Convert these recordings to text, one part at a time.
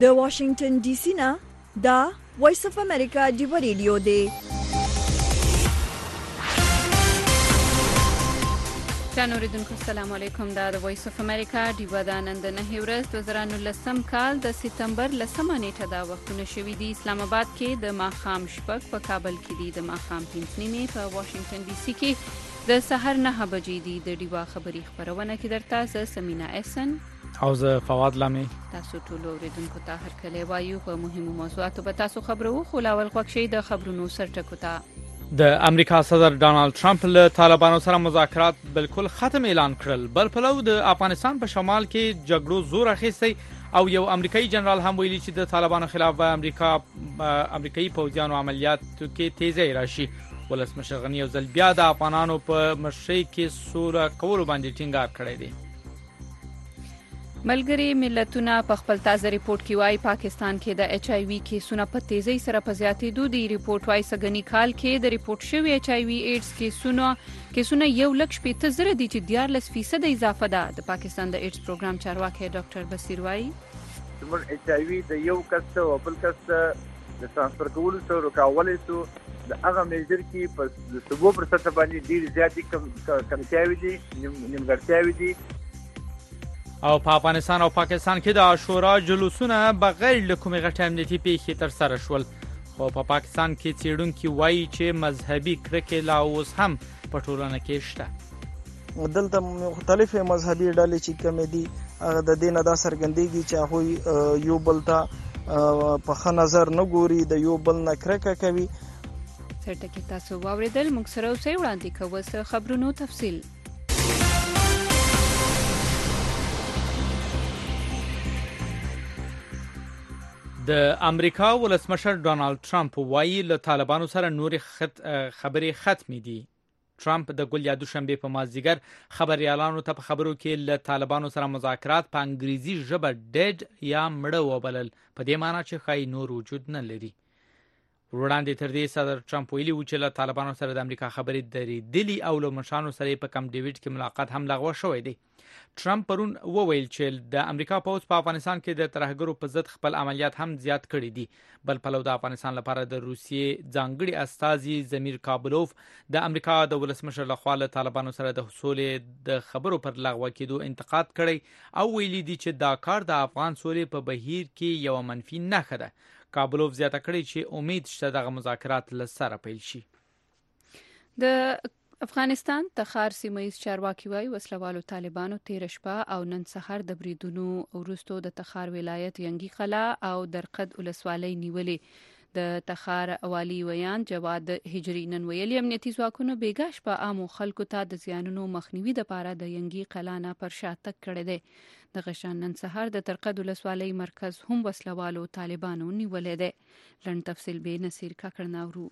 د واشنگټن ډي سي نه دا وایس اف امریکا ډیو ریډیو دی. جان اوریدونکو السلام علیکم. دا د وایس اف امریکا ډیو د نن د 9 ورځ 2019 کال د سپتمبر 10 نیټه دا وختونه شوې دي. اسلام آباد کې د ماښام شپږ، په کابل کې دي د ماښام 5:30، په واشنگټن ډي سي کې د سحر 9 بجې دي. د ډیو خبري خبرونه کې درته زه سمینا احسن او زه فواد لامي. تاسو ټول اوریدونکو ته هر کله وایو په مهمو موضوعاتو به تاسو خبرو خو لاول خوښ د خبرونو سرټکو ته. د امریکا صدر ډانلډ ټرمپ له طالبانو سره مذاکرات بالکل ختم اعلان کړل. بل پلو د افغانستان په شمال کې جګړو زور اخیستی او یو امریکایي جنرال هم ویلي چې د طالبانو خلاف امریکایي پوځیانو عملیاتو کې تیزی راشي. ولسمشر غنی یو ځل بیا د افغانانو په مشرۍ کې سوله کولو باندې ټینګار کړی دی. ملګری ملتونه په خپل تازه ریپورت کې وايي پاکستان کې د ایچ آی وی کیسونه په تیزی سره په زیاتېدو دي. ریپورت وايي سګنی کال کې د ریپورت شوی ایچ آی وی ایډز کیسونه 1,80,000 دي چې 14% اضافه ده. د پاکستان د ایډز پروګرام چارواکي ډاکټر بصیر وايي زموږ ایچ آی وی د یو کس او بل کس د ترانسفر کولو سره رکاولې سو د هغه میجر کې په 70% باندې ډیر زیاتې کمتیاوي دي، نیمګړتیاوي دي. او په افغانستان او پاکستان کې د عاشورا جلوسونه بغیر له کومې غټې امنیتي پیښې تر سره شول. خو په پاکستان کې څېړونکي وایي چې مذهبي کرکې لا اوس هم په ټولنه کې شته. دلته مختلفې مذهبي ډلې چې کومې دي هغه د دې نه دا څرګندېږي چې هغوی یو بل ته په ښه نظر نه ګوري، د یو بل نه کرکه کوي. سرټکي تاسو واورېدل. موږ سره اوسئ، وړاندې کوو څه خبرونو تفصیل. د امریکا ولسمشر ډانلډ ټرمپ وایي له طالبانو سره نورې خبرې ختمې دي. ټرمپ د ګل یا دوشنبه په مازدیګر خبريالانو ته په خبرو کې له طالبانو سره مذاکرات په انګریزي ژبه ډیډ یا مړه وبلل، په دې معنی چې خای نور وجود نه لري. وړاندې تر دې صدر ټرمپ ویلي و چې له طالبانو سره د امریکا خبرې درېدلي او له مشرانو سره په کم ډیوډ کې ملاقات هم لغوه شوی دی. ټرمپ پرون وویل چې د امریکا پوځ په افغانستان کې د ترهګرو په ضد خپل عملیات هم زیات کړي دي. بل پلو د افغانستان لپاره د روسیې ځانګړي استازي زمیر کابلوف د امریکا د ولسمشر لخوا له طالبانو سره د سولې د خبرو پر لغوه کېدو انتقاد کړي او ویلي دي چې دا کار د افغان سولې په بهیر کې یو منفي نښه ده. کابلوف زیاته کړي چې امید شته دغه مذاکرات له سره پیل شي. د افغانستان تخار سیمه‌ییز چارواکي وايي وسلوالو طالبانو تیر شپه او نن سحر د بریدونو وروسته د تخار ولایت ینګي قلا او درقد ولسوالۍ نیولې. د تخار والی ویان جواد هجری نن ویلي امنیتي ځواکونو بیګا شپه عامو خلکو ته د زیانونو مخنیوي لپاره د ینګي قلا نه پر شاتګ کړی دی. د غشان نن سحر د درقد ولسوالۍ مرکز هم وسلوالو طالبانو نیولې دی. لن تفصیل به نصیر کاکړناورو.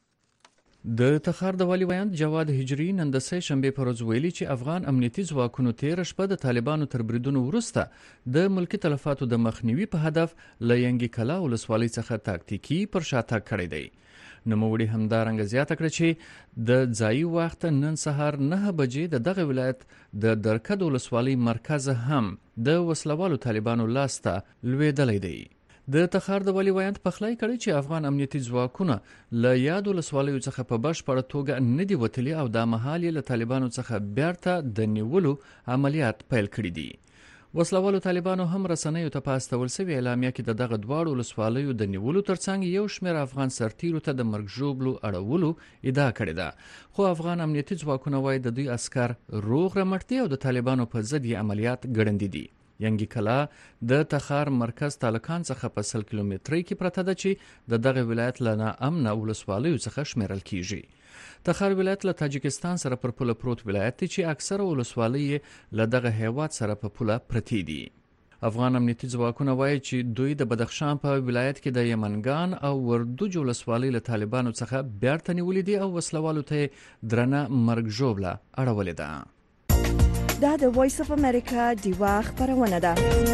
د تخار د والی ویان جواد هجری نن د سه شنبه پر ورځ ویلي چې افغان امنیتي ځواکونو تیر شپه د طالبانو تر بریدونو وروسته د ملکی تلفاتو د مخنیوي په هدف ل ینګي کلا ولسوالۍ څخه تاکتیکي پر شاته کړی دی. نوموړي همدارنګه زیاته کړه چې د ځایي وخت نن سهار 9 بجې د دغه ولایت د درکد ولسوالۍ مرکز هم د وسلوالو طالبانو لاسته لویدلی دی. د تخار د والی ویانت پخلای کړي چې افغان امنیتي ځواکونه له یاد ولسوالیو څخه په بشپړه توګه نه دی وتلي او د مهال له طالبانو څخه بیرته د نیولو عملیات پیل کړي دي. وسلوالو طالبانو هم رسنیو ته په استول سوي اعلامیه کې د دغه دواړو ولسوالیو د نیولو ترڅنګ یو شمېر افغان سرتیرو ته د مرګ ژوبلو اړولو ادعا کړې ده. خو افغان امنیتي ځواکونه وايي د دوی عسكر روغ رمټ دي او د طالبانو په ضد عملیات ګړندې دي. ینګي کلا د تخار مرکز تالکان څخه په 100 کیلومترۍ کې پرته ده چې د دغه ولایت له ناامنه ولسوالیو څخه شمیرل کیږي. تخار ولایت له تاجکستان سره پر پوله پروت ولایت دی چې اکثره ولسوالۍ له دغه هیواد سره په پوله پرتی دي. افغان امنیتي ځواکونه وایي چې دوی د بدخشان په ولایت کې د یمنګان او وردوج ولسوالۍ له طالبانو څخه بیرته نیولې دي او وسلوالو ته درنه مرګ ژوبله اړولې ده. دا د وایس اف امریکا ډیوا خبرونه ده.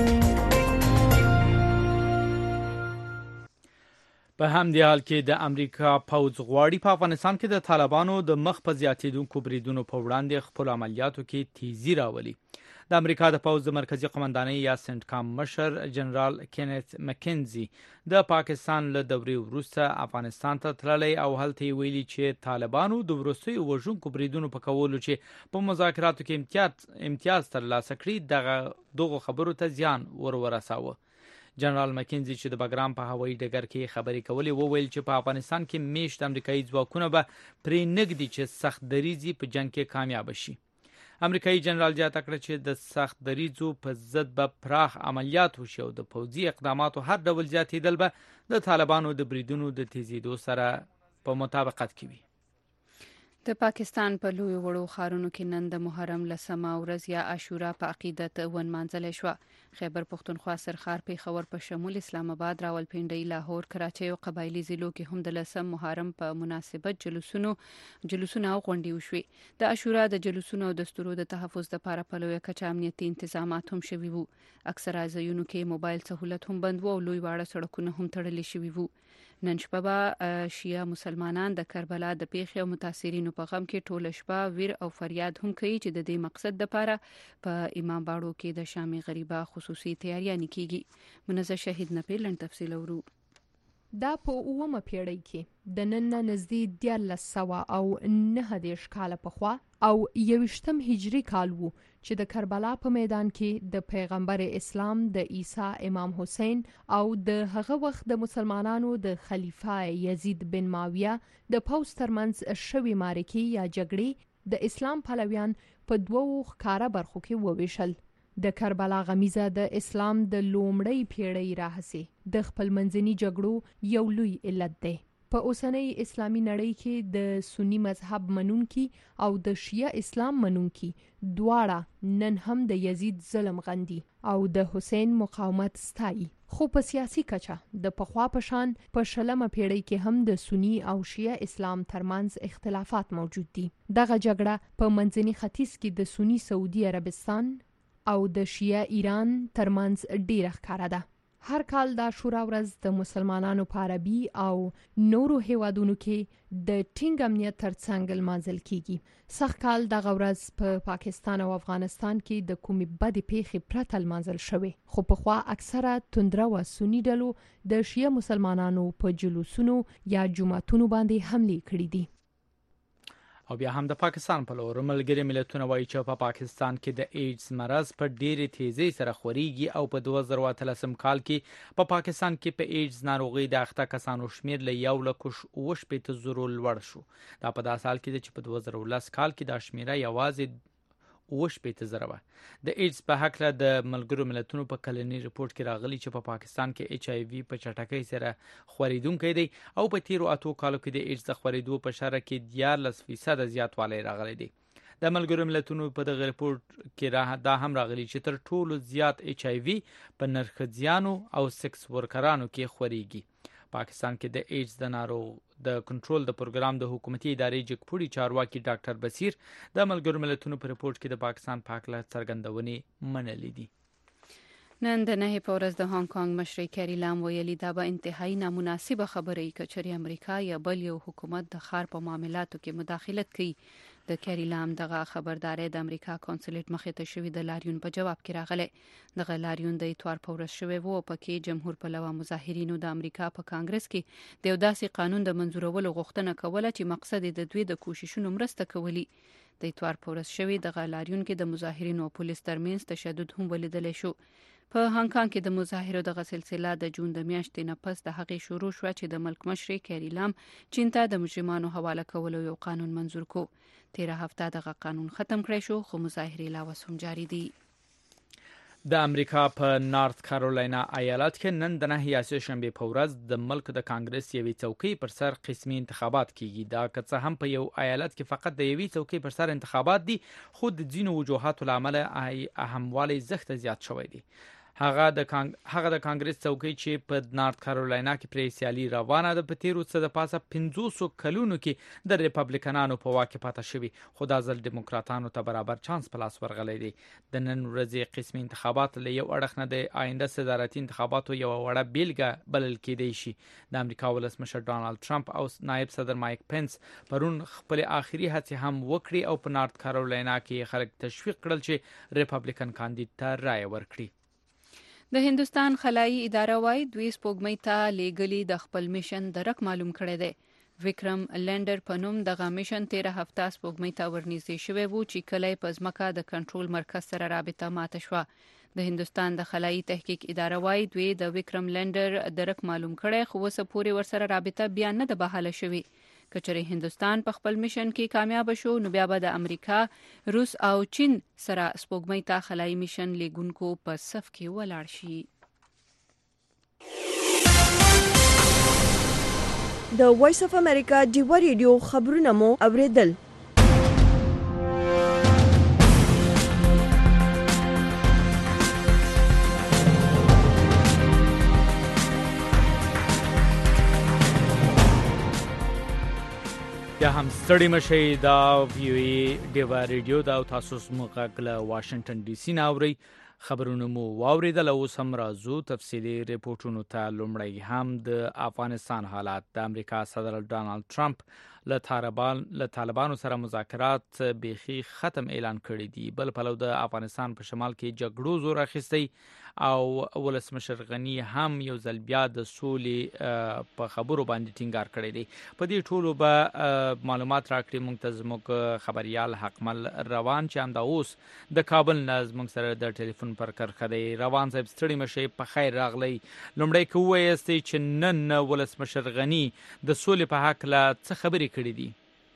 په همدې حال کې د امریکا پوځ غواړي په افغانستان کې د طالبانو د مخ په زیاتېدونکو بریدونو په وړاندې خپل عملیاتو کې تیزی راولي. د امریکا د پوځ د مرکزی قومندانۍ یا سنټ کام مشر جنرال کینیت مکنزي د پاکستان له دورې وروسته افغانستان ته تللی او هلته ویلي چې طالبانو د وروستیو وژونکو بریدونو په کولو چې په مذاکراتو کې امتیاز ترلاسه کړي دغه خبرو ته زیان ورساوه. جنرال مکنزي چې د بګرام په هوایي ډګر کې خبرې کولې وویل چې په افغانستان کې میشت امریکایي ځواکونه به پرې نږدي چې سخت دریزي په جنگ کې کامیاب شي. امریکایي جنرال زیاته کړه چې د سخت دریزو په ضد به پراخ عملیات وشي او د پوځي اقداماتو هر ډول زیاتېدل به د طالبانو د بریدونو د تیزیدو سره په مطابقت کې وي. د پاکستان په لوی وړو ښارونو کې نن د محرم لسمه ورځ یا عاشورا په عقیدت ونمانځل شو. خیبر پښتونخوا سرخار پیښور په شمول اسلام آباد راولپنډي لاهور کراچۍ او قبایلی ضلعو کې هم د لسم محرم په مناسبت جلوسونه او غونډې وشوې. د عاشورا د جلوسونو او دستورو د تحفظ لپاره په لویه کچه امنیتي تنظیمات هم شوي وو. اکثره ځایونو کې موبایل سہولت هم بند وو او لوی واړه سړکونه هم تړلي شوي وو. نن شپه به شیعه مسلمانان د کربلا د پیښې او متاثرینو په غم کې ټوله شپه ویر او فریاد هم کوي چې د دې مقصد لپاره په امام باړو کې د شامي غریبه خصوصي تیاریانې کیږي. منزه شهید نه پیلن تفصیل ورو. دا په 9مه پیړۍ کې د نن نږدې 1909 کاله پخوا او 21 هجری کال وو چې د کربلا په میدان کې د پیغمبر اسلام د عیسی امام حسین او د هغه وخت د مسلمانانو د خلیفہ یزید بن معاویه د پوځ ترمنځ شوې معرکې یا جګړې د اسلام پلویان په دوو ښکاره برخو کې وویشل. د کربلا غمیزه د اسلام د لومړی پیړۍ راهسې د خپل منځني جګړو یو لوی علت دی. په اوسنۍ اسلامي نړۍ کې د سنی مذهب منونکي او د شیعه اسلام منونکي دواړه نن هم د یزید ظلم غندي او د حسین مقاومت ستایي. خو په سیاسي کچه د پخوا په شان په 20مه پیړۍ کې هم د سنی او شیعه اسلام ترمنځ اختلافات موجود دي. دغه جګړه په منځني ختیځ کې د سنی سعودي عربستان او د شیعه ایران ترمنځ ډیره ښکاره ده. هر کال د عاشورا ورځ د مسلمانانو په عربي او نورو هیوادونو کې د ټینګ امنیت ترڅنګ لمانځل کیږي. سږ کال دغه ورځ په پاکستان او افغانستان کې د کومې بدې پیښې پرته لمانځل شوې، خو پخوا اکثره توندره و سنی ډلو د شیعه مسلمانانو په جلوسونو یا جمعتونو باندې حملې کړې دي. او بیا هم د پاکستان په لور ملګري ملتونه وایي چې په پاکستان کې د ایډز مرض په ډېرې تیزۍ سره خوريږي او په 2013 کال کې په پاکستان کې په ایډز ناروغي د اخته کسانو شمیر له 1,80,000 لوړ شو. دا په داسې حال کې چې په 2010 کال کې دا شمیره یوازې 80,000 وه. د ایډز په هکله د ملګرو ملتونو په کلنی ریپورت کې راغلی چې په پاکستان کې ایچ آی وی په چټکۍ سره خورېدونکی دی او په تیرو 8 کالو کې د ایډز د خورېدو په شرح کې 14% زیاتوالی راغلی دی. د ملګرو ملتونو په دغه ریپورت کې دا هم راغلی چې تر ټولو زیات ایچ آی وی په نرښځیانو او سکس ورکرانو کې خورېږي. پاکستان کې د ایډز د ناروغ د کنټرول د پروګرام د حکومتي ادارې جګپوړي چارواکي ډاکټر بصیر د ملګرو ملتونو په ریپورت کې د پاکستان په اړه څرګندونې منلې دي. نن د 9 په ورځ د هانګ کانګ مشر کیری لام ویلي دا به انتهایی نامناسبه خبره ای کچري امریکا یا بل یو حکومت د ښار په معاملاتو کې مداخلت کوي. د کیری لام دغه خبرداري د امریکا کونسلیت مخې ته شوې د لاریون په جواب کې راغله. دغه لاریون د اتوار په ورځ شوی وو په کې جمهور پلوه مظاهرینو د امریکا په کانګرس کې د یو داسې قانون د منزورولو غوښتنه کوله چې مقصد د دوی د کوششونو مرسته کولی. د اتوار په ورځ شوی دغه لاریون کې د مظاهرینو او پولیس ترمنځ تشدد هم ولیدل شو. په هانګ کانګ کې د مظاهرو دغه سلسله د جون د میاشتې نه پس د هغې شروع شو چې د ملک مشر کیری لام چین ته د مجرمانو حواله کولو یو قانون منظور کو. 13 هفته دغه قانون ختم کړی شو خو مظاهرې لا اوس هم جاري دي. د امریکا په نارت کارولینا ایالت کې نن د 9 شنبه په ورځ د ملک د کانګرس یوې څوکۍ پر سر قسمي انتخابات کیږي. دا که څه هم په یو ایالت کې فقط د یوې څوکۍ پر سر انتخابات دي، خو د ځینو وجوهاتو لامل اهموالی زښت زیات شوی دی. هغه د کانګرس څوکۍ چې په نارت کارولینا کې پرې سیالي روانه ده په تیرو څه د پاسه 500 کلونو کې د ریپبلیکنانو په واک کې پاتې شوی، خو دا ځل دیموکراتانو ته برابر چانس په لاس ورغلی دی. د نن ورځې قسمي انتخابات له یو اړخ نه د آینده صدارتي انتخاباتو یو وړه بیلګه بلل کېدی شي. د امریکا ولسمشر ډانلډ ټرمپ او نائب صدر مایک پنس پرون خپل آخري هڅې هم وکړي او په نارت کارولینا کې خلک تشویق کړل چې ریپبلیکن کاندید ته رائے ورکړي. د هندستان خلایي اداره وايي دوی سپوږمۍ ته لیږلي د خپل میشن درک معلوم کړی دی. وکرم لینډر په نوم دغه میشن 13 هفته سپوږمۍ ته ورنږدې شوی وو چې کله په ځمکه د کنټرول مرکز سره رابطه ماته شوه. د هندستان د خلایي تحقیق اداره وايي دوی د وکرم لینډر درک معلوم کړی، خو اوس پورې ورسره رابطه بیا نه ده بحاله شوې. کچره هندستان په خپل میشن کې کامیاب شو نو بیا به د امریکا، روس او چین سره سپوږمۍ ته خلایي میشن لیږونکو په صف کې ولاړ شي. د وایس اف امریکا ډیوا ریډیو خبرونه مو اوریدل. یا هم ستړي مشي دا وی ډیوا ریډیو دا تاسو موږ له واشنگټن ډي سي نه اوري. خبرونه مو واوریدل، اوس هم راځو تفصیلي ریپورتونو ته. لومړی هم د افغانستان حالات. د امریکا صدر ډانلډ ټرمپ له طالبانو سره مذاکرات بیخي ختم اعلان کړي دي. بل پلو د افغانستان په شمال کې جګړو زور اخیستی او ولسمشر غنی هم یو ځل بیا د سولې په خبرو باندې ټینګار کړی دی. په دې ټولو به معلومات راکړي موږ ته زموږ خبريال حقمل روان چې همدا اوس د کابل نه زموږ سره د ټلیفون پر کرخه دی. روان صاحب ستړي مشي، په خیر راغلی. لومړی که ووایاستئ چې نن ولسمشر غنی د سولې په هکله څه خبرې کړې دي؟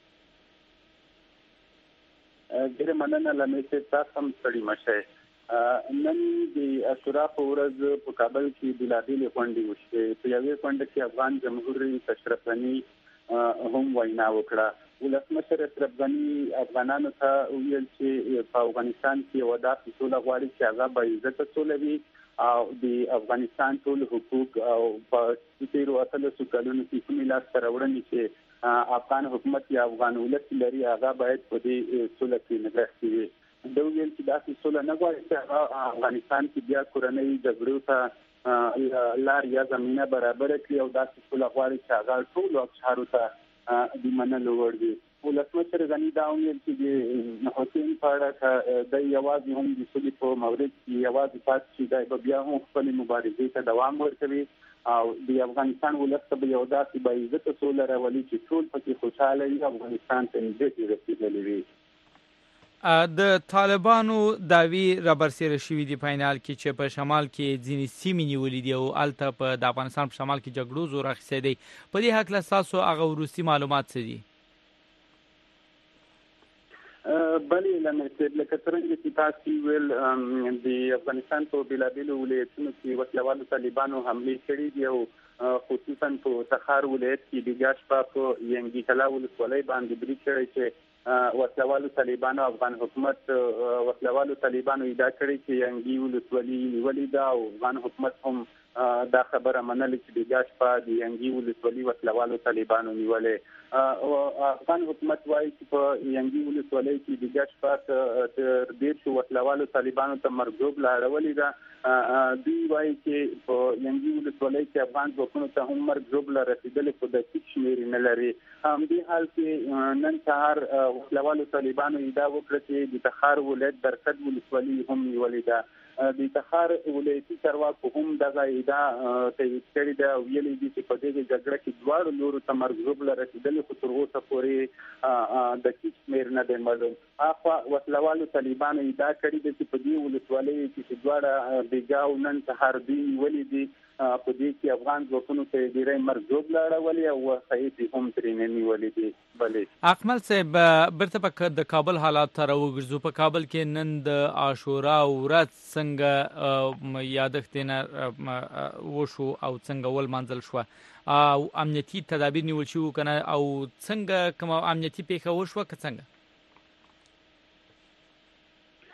ډېره مننه لمې تاسو هم ستړي مشئ. نن د اشورا په ورځ په کابل کې بېلابېلې غونډې وشوې. په یوې غونډه کې افغان جمهور اشرف غني هم وینا وکړه. ولسمشر اشرف غني افغانانو ته ویل چې په افغانستان کې یو داسې سوله غواړي چې هغه به عزت سوله وي او د افغانستان ټول حقوق او په تیرو 18 کلونو کې کومې لاسته راوړنې چې افغان حکومت یا افغان ولس لري هغه باید په دې سوله کې نغښتې وي. دا ویل چې داسې سوله نه غواړي چې افغانستان کې بیا کورنۍ جګړو ته لار یا زمینه برابر کړي او داسې سوله غواړي چې هغه ټول افشارو ته د منلو وړ وي. ولسمشر غني دا ویل چې د حسین په اړه د یوازې هم د سولې په مورد کې یوازې پاتې شي، دا بیا هم خپل مبارزې ته دوام ورکوي او د افغانستان ولس ته یو داسې باعزته سوله راولي چې ټول پکې خوشاله وي، افغانستان ته نږدې رسېدلی وي. د طالبانو داوی رابرسېره شوي دي په فینال کې چې په شمال کې ځینې سیمې نیولې دي او هلته په د افغانستان په شمال کې جګړو زور اخیستی دی. په دې هکله ستاسو هغه وروستي معلومات څه دي؟ بلې لمې لکه څرنګه چې تاسو ویل د افغانستان په بېلابېلو ولایتونو کې وسلوالو طالبانو حملې کړي دي او خصوصا په تخار ولایت کې د ګاش په ینګي کلا ولسوالۍ باندې برید کړی چې وسلوالو طالبانو افغان حکومت وسلوالو طالبانو ادعا کړې چې ینګي ولسوالۍ نیولې ده او افغان حکومت هم دا خبره منلې چې د ګاش په د ینګي ولسوالۍ وسلوالو طالبانو نیولې. افغان حکومت وایي چې په ینګي ولسوالۍ کې د ګاش په تر 150 وسلوالو طالبانو ته مرګوب لاړولې ده. دوی وایي چې په ینګي ولسوالۍ کې افغان ځواکونو ته هم مرګوب رسیدلې خو د هیڅ شمېر نه لري. همدې حال کې نن سهار وسلوالو طالبانو ادعا وکړه چې د تخار ولایت برکت ولسوالۍ هم نیولې ده. د تخار ولایتي چارواکو هم دغه ادعا تایید کړې ده او ویلي دي چې په دې جګړه کې دواړو لورو ته مرګ رسیدلې خو تر اوسه پورې د هیڅ شمېر نه دی معلوم. اخوا وسلوالو طالبانو ادعا کړې ده چې په دې ولسوالۍ کې دواړه بیګا او نن سهار دوی نیولې دي په دې کې افغان ځواکونو ته ډېری مرګ لاړولې او وسایط هم ترې نیولې دي. بلې اکمل صاحب برته په د کابل حالات ته راوګرځو. په کابل کې نن د عاشورا ورځ څنګه یادښت نه وشو او څنګه ول منځل شو او امنیتي تدابیر نیول شو کنه او څنګه کوم امنیتي پیښه وشو که څنګه؟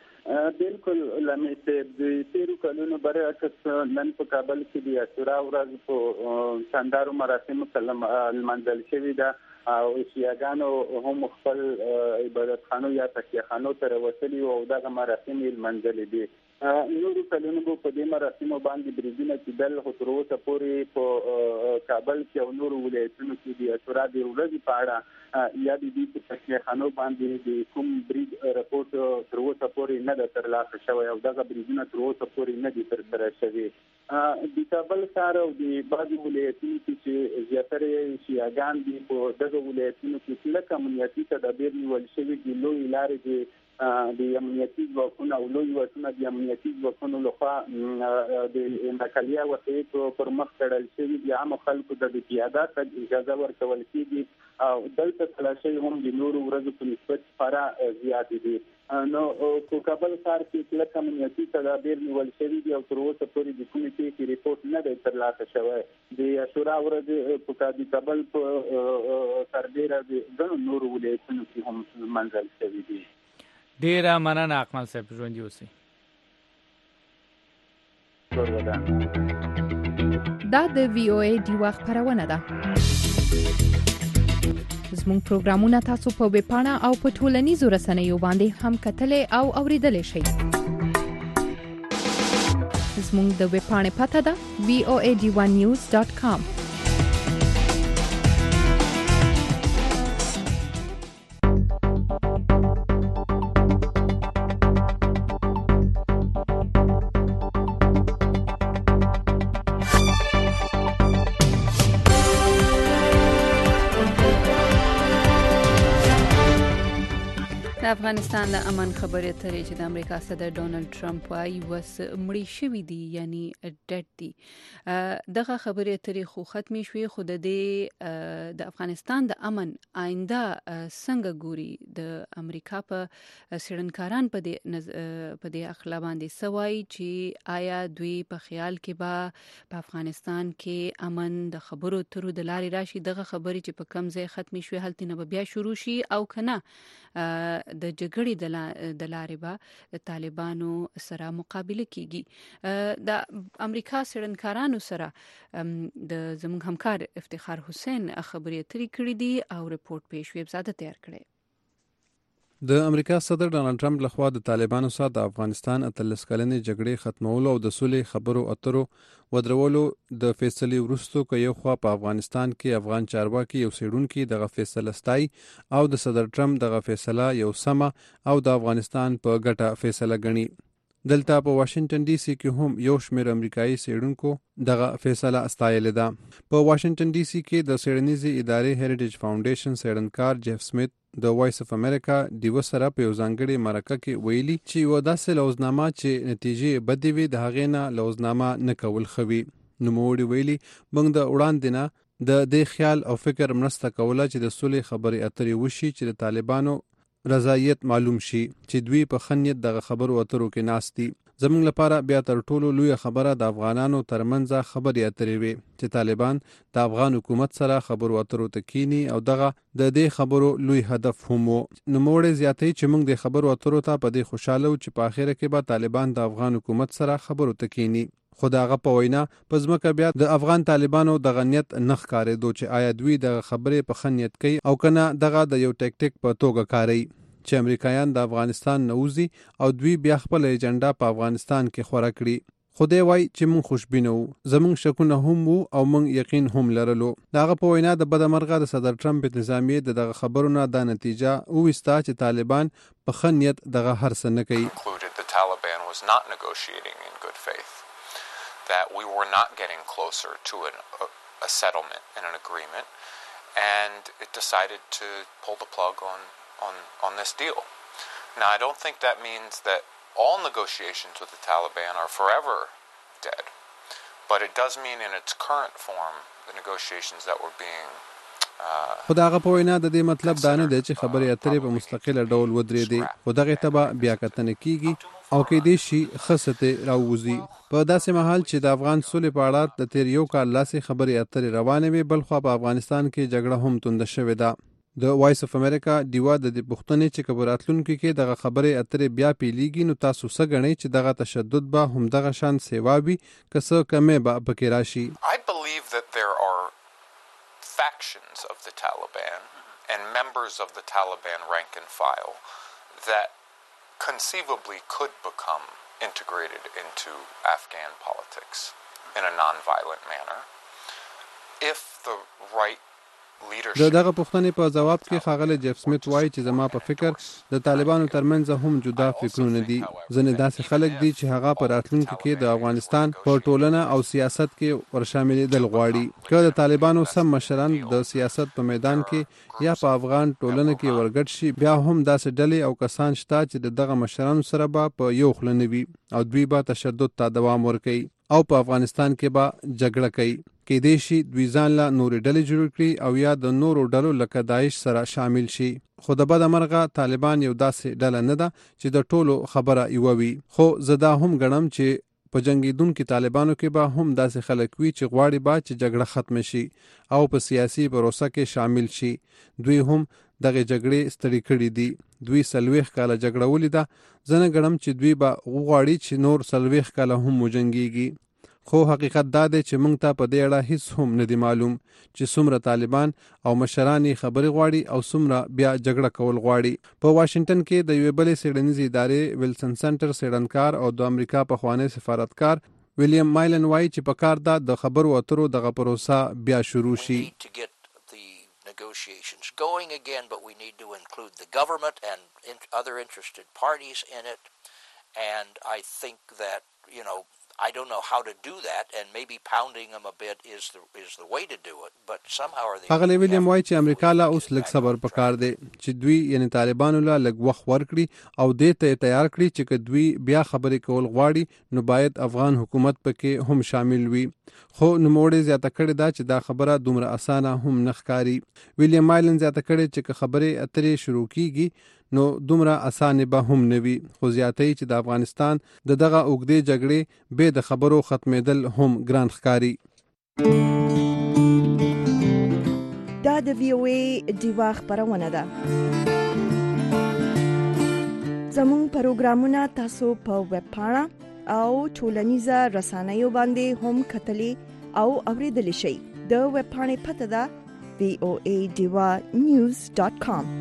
بالکل لمې صاحب د تیرو کلونو برعکس نن په کابل کې د عاشورا ورځ په شاندارو مراسمو لمانځل شوې ده او شیعاګانو هم خپل عبادتخانو یا تکیهخانو ته راوتلي او دغه مراسم یې لمانځلې دي. نورو کلونو په دې مراسمو باندې بریدونه کېدل خو تر اوسه پورې په کابل کې او نورو ولایتونو کې د عاشورا د ورځې په اړه یا د دې په تکیهخانو باندې د کوم برید راپورټ تر اوسه پورې نه ده ترلاسه شوی او دغه بریدونه تر اوسه پورې نه دي ترسره شوي. د کابل ښار او د بعضو ولایتونو کې چې زیاتره شیعاګان دي په دغه ولایتونو کې کلک امنیتي تدابیر نیول شوي دي. لویې لارې د امنیتي ځواکونو او لوی واټونه د امنیتي ځواکونو لخوا د نقلیه وسایطو پر مخ تړل شوي دي. عامو خلکو ته د پیاده تګ اجازه ورکول کېږي او دلته تلاشۍ هم د نورو ورځو په نسبت خورا زیاتې دي. نو په کابل ښار کې کلک امنیتي تدابیر نیول شوي دي او تر اوسه پورې د کومې پیښې ریپورټ نه دی ترلاسه شوی. د عاشورا ورځ په د کابل په سربیره د ګڼو نورو ولایتونو کې هم لمانځل شوي دي. ډیره مننه اکمل صاحب، ژوندي اوسئ. دا د وی او ای ډیوا خبرونه ده. زموږ پروګرامونه تاسو په ویب پاڼه او په ټولنیزو رسنیو باندې هم کتلای او اوریدلای شئ. زموږ د ویب پاڼې پته ده voad1news.com. د افغانستان د امن خبرې اترې چې د امریکا صدر ډونالد ټرمپ وايي وس مړی شوی دی یعنی ډیډ دی. دغه خبرې اترې خو ختمې شوې خو د افغانستان د امن آینده څنګه ګوري د امریکا په سړنکاران په دې اخلا باندې سوای چې آیا دوی په خیال کې به په افغانستان کې امن د خبرو اترو د لارې راشي دغه خبرې چې په کم ځای ختمې شوې هلته نه بیا شروع شي او کنه د جګړې د لارې به طالبانو سره مقابله کیږي. د امریکا سړنکارانو سره د زموږ همکار افتخار حسین خبرې اترې کړې دي او رپورټ پیش ویب زاده تیار کړي. د امریکا صدر ډونالد ټرمپ لخوا د طالبانو سره د افغانستان 13 کلنې جګړې ختمولو او د سولې خبرو اترو ودرولو د فیصلې وروسته که یو خوا په افغانستان کې افغان چارواکي یو سیډونکي دغه فیصله ستای او د صدر ټرمپ دغه فیصله یو سمه او د افغانستان په ګټه فیصله ګڼي. دلته په واشنگټن ډي سي کې هم یو شمېر امریکایي سیډونکو دغه فیصله استایلې ده. په واشنگټن ډي سي کې د سیډنیزي ادارې هریټیج فاونډیشن سیډنکار جیف سمیت د وایس اف امریکا دیو سره په یو ځانګړي مرکه کې ویلي چې یو داسې لوزنامه چې نتیجې بدې وي د هغې نه لوزنامه نه کول خوي. نوموړي ویلي موږ د وړاندې نه د دې خیال او فکر مرسته کوله چې د سولې خبرې اترې وشي چې د طالبانو رضایت معلوم شي چې دوی په خنیت دغه خبرو اترو کې ناست دي. زموږ لپاره بیا تر ټولو لوی خبره د افغانانو ترمنځ خبرې اترې وي چې طالبان د افغان حکومت سره خبرو اترو ته کینی او دغه د دې خبرو لوی هدف هم وو. نوموړي زیاتې چې موږ د خبرو اترو ته په دې خوشاله و چې په اخر کې به طالبان د افغان حکومت سره خبرو ته کینی. خو دغه په وینا په ځمکه بیا د افغان طالبانو د غنیت نخ کارېدو چې آیا دوی د خبرې په خنیت کوي او کنه دغه د یو ټیکټیک په توګه کاری چې امریکایان د افغانستان نوځي او دوی بیا خپل ایجنډا په افغانستان کې خورا کړي. خدای وای چې مونږ خوشبینه وو، زمونږ شکونه هم وو او مونږ یقین هم لرلو. دغه په وینا د بدمرغه د صدر ټرمپ نظامیه دغه خبرونه د نتیجه وستا چې طالبان په خنیت دغه هر څه نه کوي. The Taliban was not negotiating in good faith, that we were not getting closer to a settlement and an agreement, and it decided to pull the plug on this deal. Now, I don't think that means that all negotiations with the Taliban are forever dead, but it does mean in its current form, the negotiations that were being خو دغه په وینا د دې مطلب دا نه دی چې خبرې اترې په مستقله ډول ودرېدې، خو دغه ته به بیا کتنه کیږي او کې دې شي خصته راوځي. په داسې مهال چې د افغان سولې په اړه د تیر یو کال لاسې خبرې اترې روانې وي، بل خو په افغانستان کې جګړه هم توند شوې ده. د وایس اف امریکا دیوا د پښتنې چې کبراتلونکو کې دغه خبرې اترې بیا پیلیږي نو تاسو څه غنئ چې دغه تشدد به هم دغه شان سیوابي کسه کمه به پکې راشي. I believe that there are factions of the Taliban and members of the Taliban rank and file that conceivably could become integrated into Afghan politics in a non-violent manner if the right دغه پوښتنې په جواب کې ښاغلی جیف سمیت وایي چې زما په فکر د طالبانو ترمنځ هم جدا فکرونه دي. ځینې داسې خلک دي چې هغه په راتلونکي کې د افغانستان په ټولنه او سیاست کې ورشاملېدل غواړي. که د طالبانو سم مشران د سیاست په میدان کې یا په افغان ټولنه کې ورګډ شي بیا هم داسې ډلې او کسان شته چې دغه مشرانو سره به په یو خوله نه وي او دوی به تشدد ته دوام ورکوي او په افغانستان کې به جګړه کوي. کېدای شي دوی ځان له نورې ډلې جوړ کړي او یا د نورو ډلو لکه داعش سره شامل شي. خو د بده مرغه طالبان یو داسې ډله نه ده چې د ټولو خبره یوه وي. خو زه دا هم ګڼم چې په جنګېدونکو طالبانو کې به هم داسې خلک وي چې غواړي به چې جګړه ختم شي او په سیاسي پروسه کې شامل شي. دوی هم دغه جګړې ستړي کړي دي. دوی 40 کاله جګړه ولیده. زه نه ګڼم چې دوی به وغواړي چې نور 40 کاله هم وجنګېږي. خو حقیقت دا دی چې موږ ته په دې اړه هیڅ هم نه دی معلوم چې څومره طالبان او مشران خبرې غواړي او څومره بیا جګړه کول غواړي. په واشنگټن کې د یوې بلې څېړنیزې ادارې ویلسن سنټر څېړنکار او د امریکا پخوانی سفارتکار ویلیام مایلن وایي چې په کار ده د خبرو اترو دغه پروسه بیا شروع شي. Negotiations going again, but we need to include the government and other interested parties in it. And I think that, I don't know how to do that, and maybe pounding them a bit is the way to do it, but somehow or the هغه ویلیام وایي چې امریکا لا اوس لږ صبر پکار دی چې دوی یعنی طالبانو لا لږ وخت ورکړي او دې ته تیار کړي چې دوی بیا خبرې کول غواړي نو باید افغان حکومت پکې هم شامل وي. خو نوموړي زیاته کړې ده چې دا خبره دومره اسانه هم نه ښکاري. ویلیام مایلن زیاته کړې چې خبرې اترې شروع کیږي نو دومره اسانه به هم نه وي. خو زیاتې چې د افغانستان دغه اوږدې جګړې به د خبرو ختمېدل هم ګران ښکاري. دا د VOA دیوا خبرونه ده. زموږ پروګرامونه تاسو په ویب پاڼه او ټولنیزه رسنیو باندې هم کتلی او اوریدلی شئ. د ویب پاڼې پته ده voadivanews.com.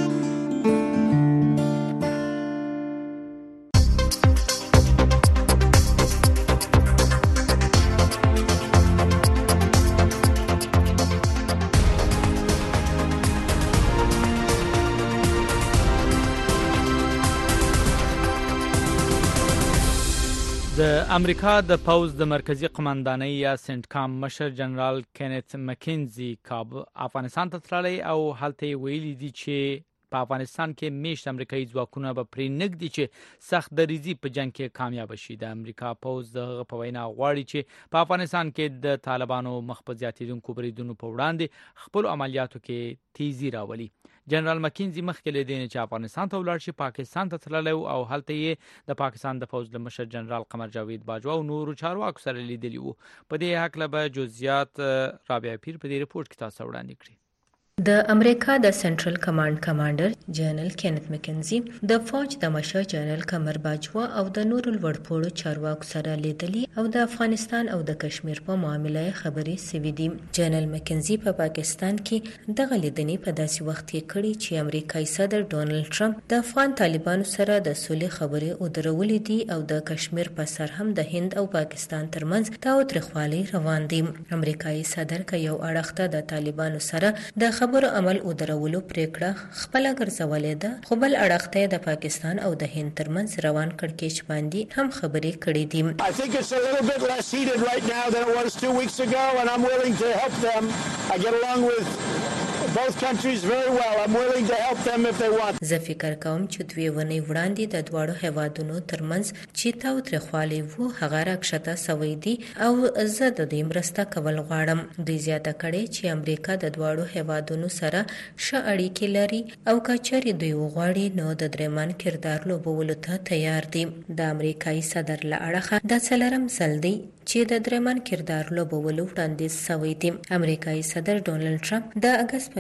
د امریکا د پوز د مرکزی قماندانۍ یا سنټ کام مشر جنرال کینت مکینزي کاب افغانستان ته تللی او هلته ویلي دي چې په افغانستان کې میشت امریکایي ځواکونه به پرې نږدي چې سخت دریزي په جنگ کې کامیاب شي. د امریکا پوز دغه په وینا غواړي چې په افغانستان کې د طالبانو مخ په زیاتېدونکو بریدونو په وړاندې خپل عملیاتو کې تیزی راولي. جنرال مکینزي مخکې له دې چې افغانستان ته ولاړ شي پاکستان ته تللی او هلته یې د پاکستان د پوز له مشر جنرال قمر جاوید باجوا او نورو چارواکو سره لیدلی وو. په دې حق له جزئیات رابعه پیر په دې رپورت کې تاسو وړاندې کړی. د امریکا د سنټرل کمانډ کمانډر جنرال کینت مکینزي د فوج د مشر جنرال قمر باجوا او د نورو لوړپوړو چارواکو سره لیدلي او د افغانستان او د کشمیر په معاملې خبرې سوي دي. جنرال مکینزي په پاکستان کې دغه لیدنې په داسې وخت کې کړې چې امریکایي صدر ډونالد ټرمپ د افغان طالبانو سره د سولې خبرې ودرولې دي او د کشمیر په سر هم د هند او پاکستان ترمنځ تاوتریخوالی روان دي. امریکایي صدر که یو اړخ ته د طالبانو سره د خبرو عمل ودرولو پریکړه خپل ګرځولې ده، خو بل اړخ ته د پاکستان او د هند ترمنځ روان کړکېچ باندې هم خبرې کړې دي. I think it's a little bit less heated right now than it was 2 weeks ago, and I'm willing to help them. I get along with both countries very well. I'm willing to help them if they want. زه فکر کوم چې دوی ونی وړاندې د دواړو هیوادونو ترمنځ چې تاوتریخوالی وو هغه راکښته سوی دی او زه د دې مرسته کول غواړم. دوی زیاته کړې چې امریکا د دواړو هیوادونو سره ښه اړیکې لري او که چېرې دوی وغواړي نو د درېمن کردار لوبولو ته تیار دي. د امریکایي صدر له اړخه دا څلورم ځل دی چې د درېمن کردار لوبولو وړاندیز سوی دی. امریکایي صدر ډونالد ټرمپ د اګست په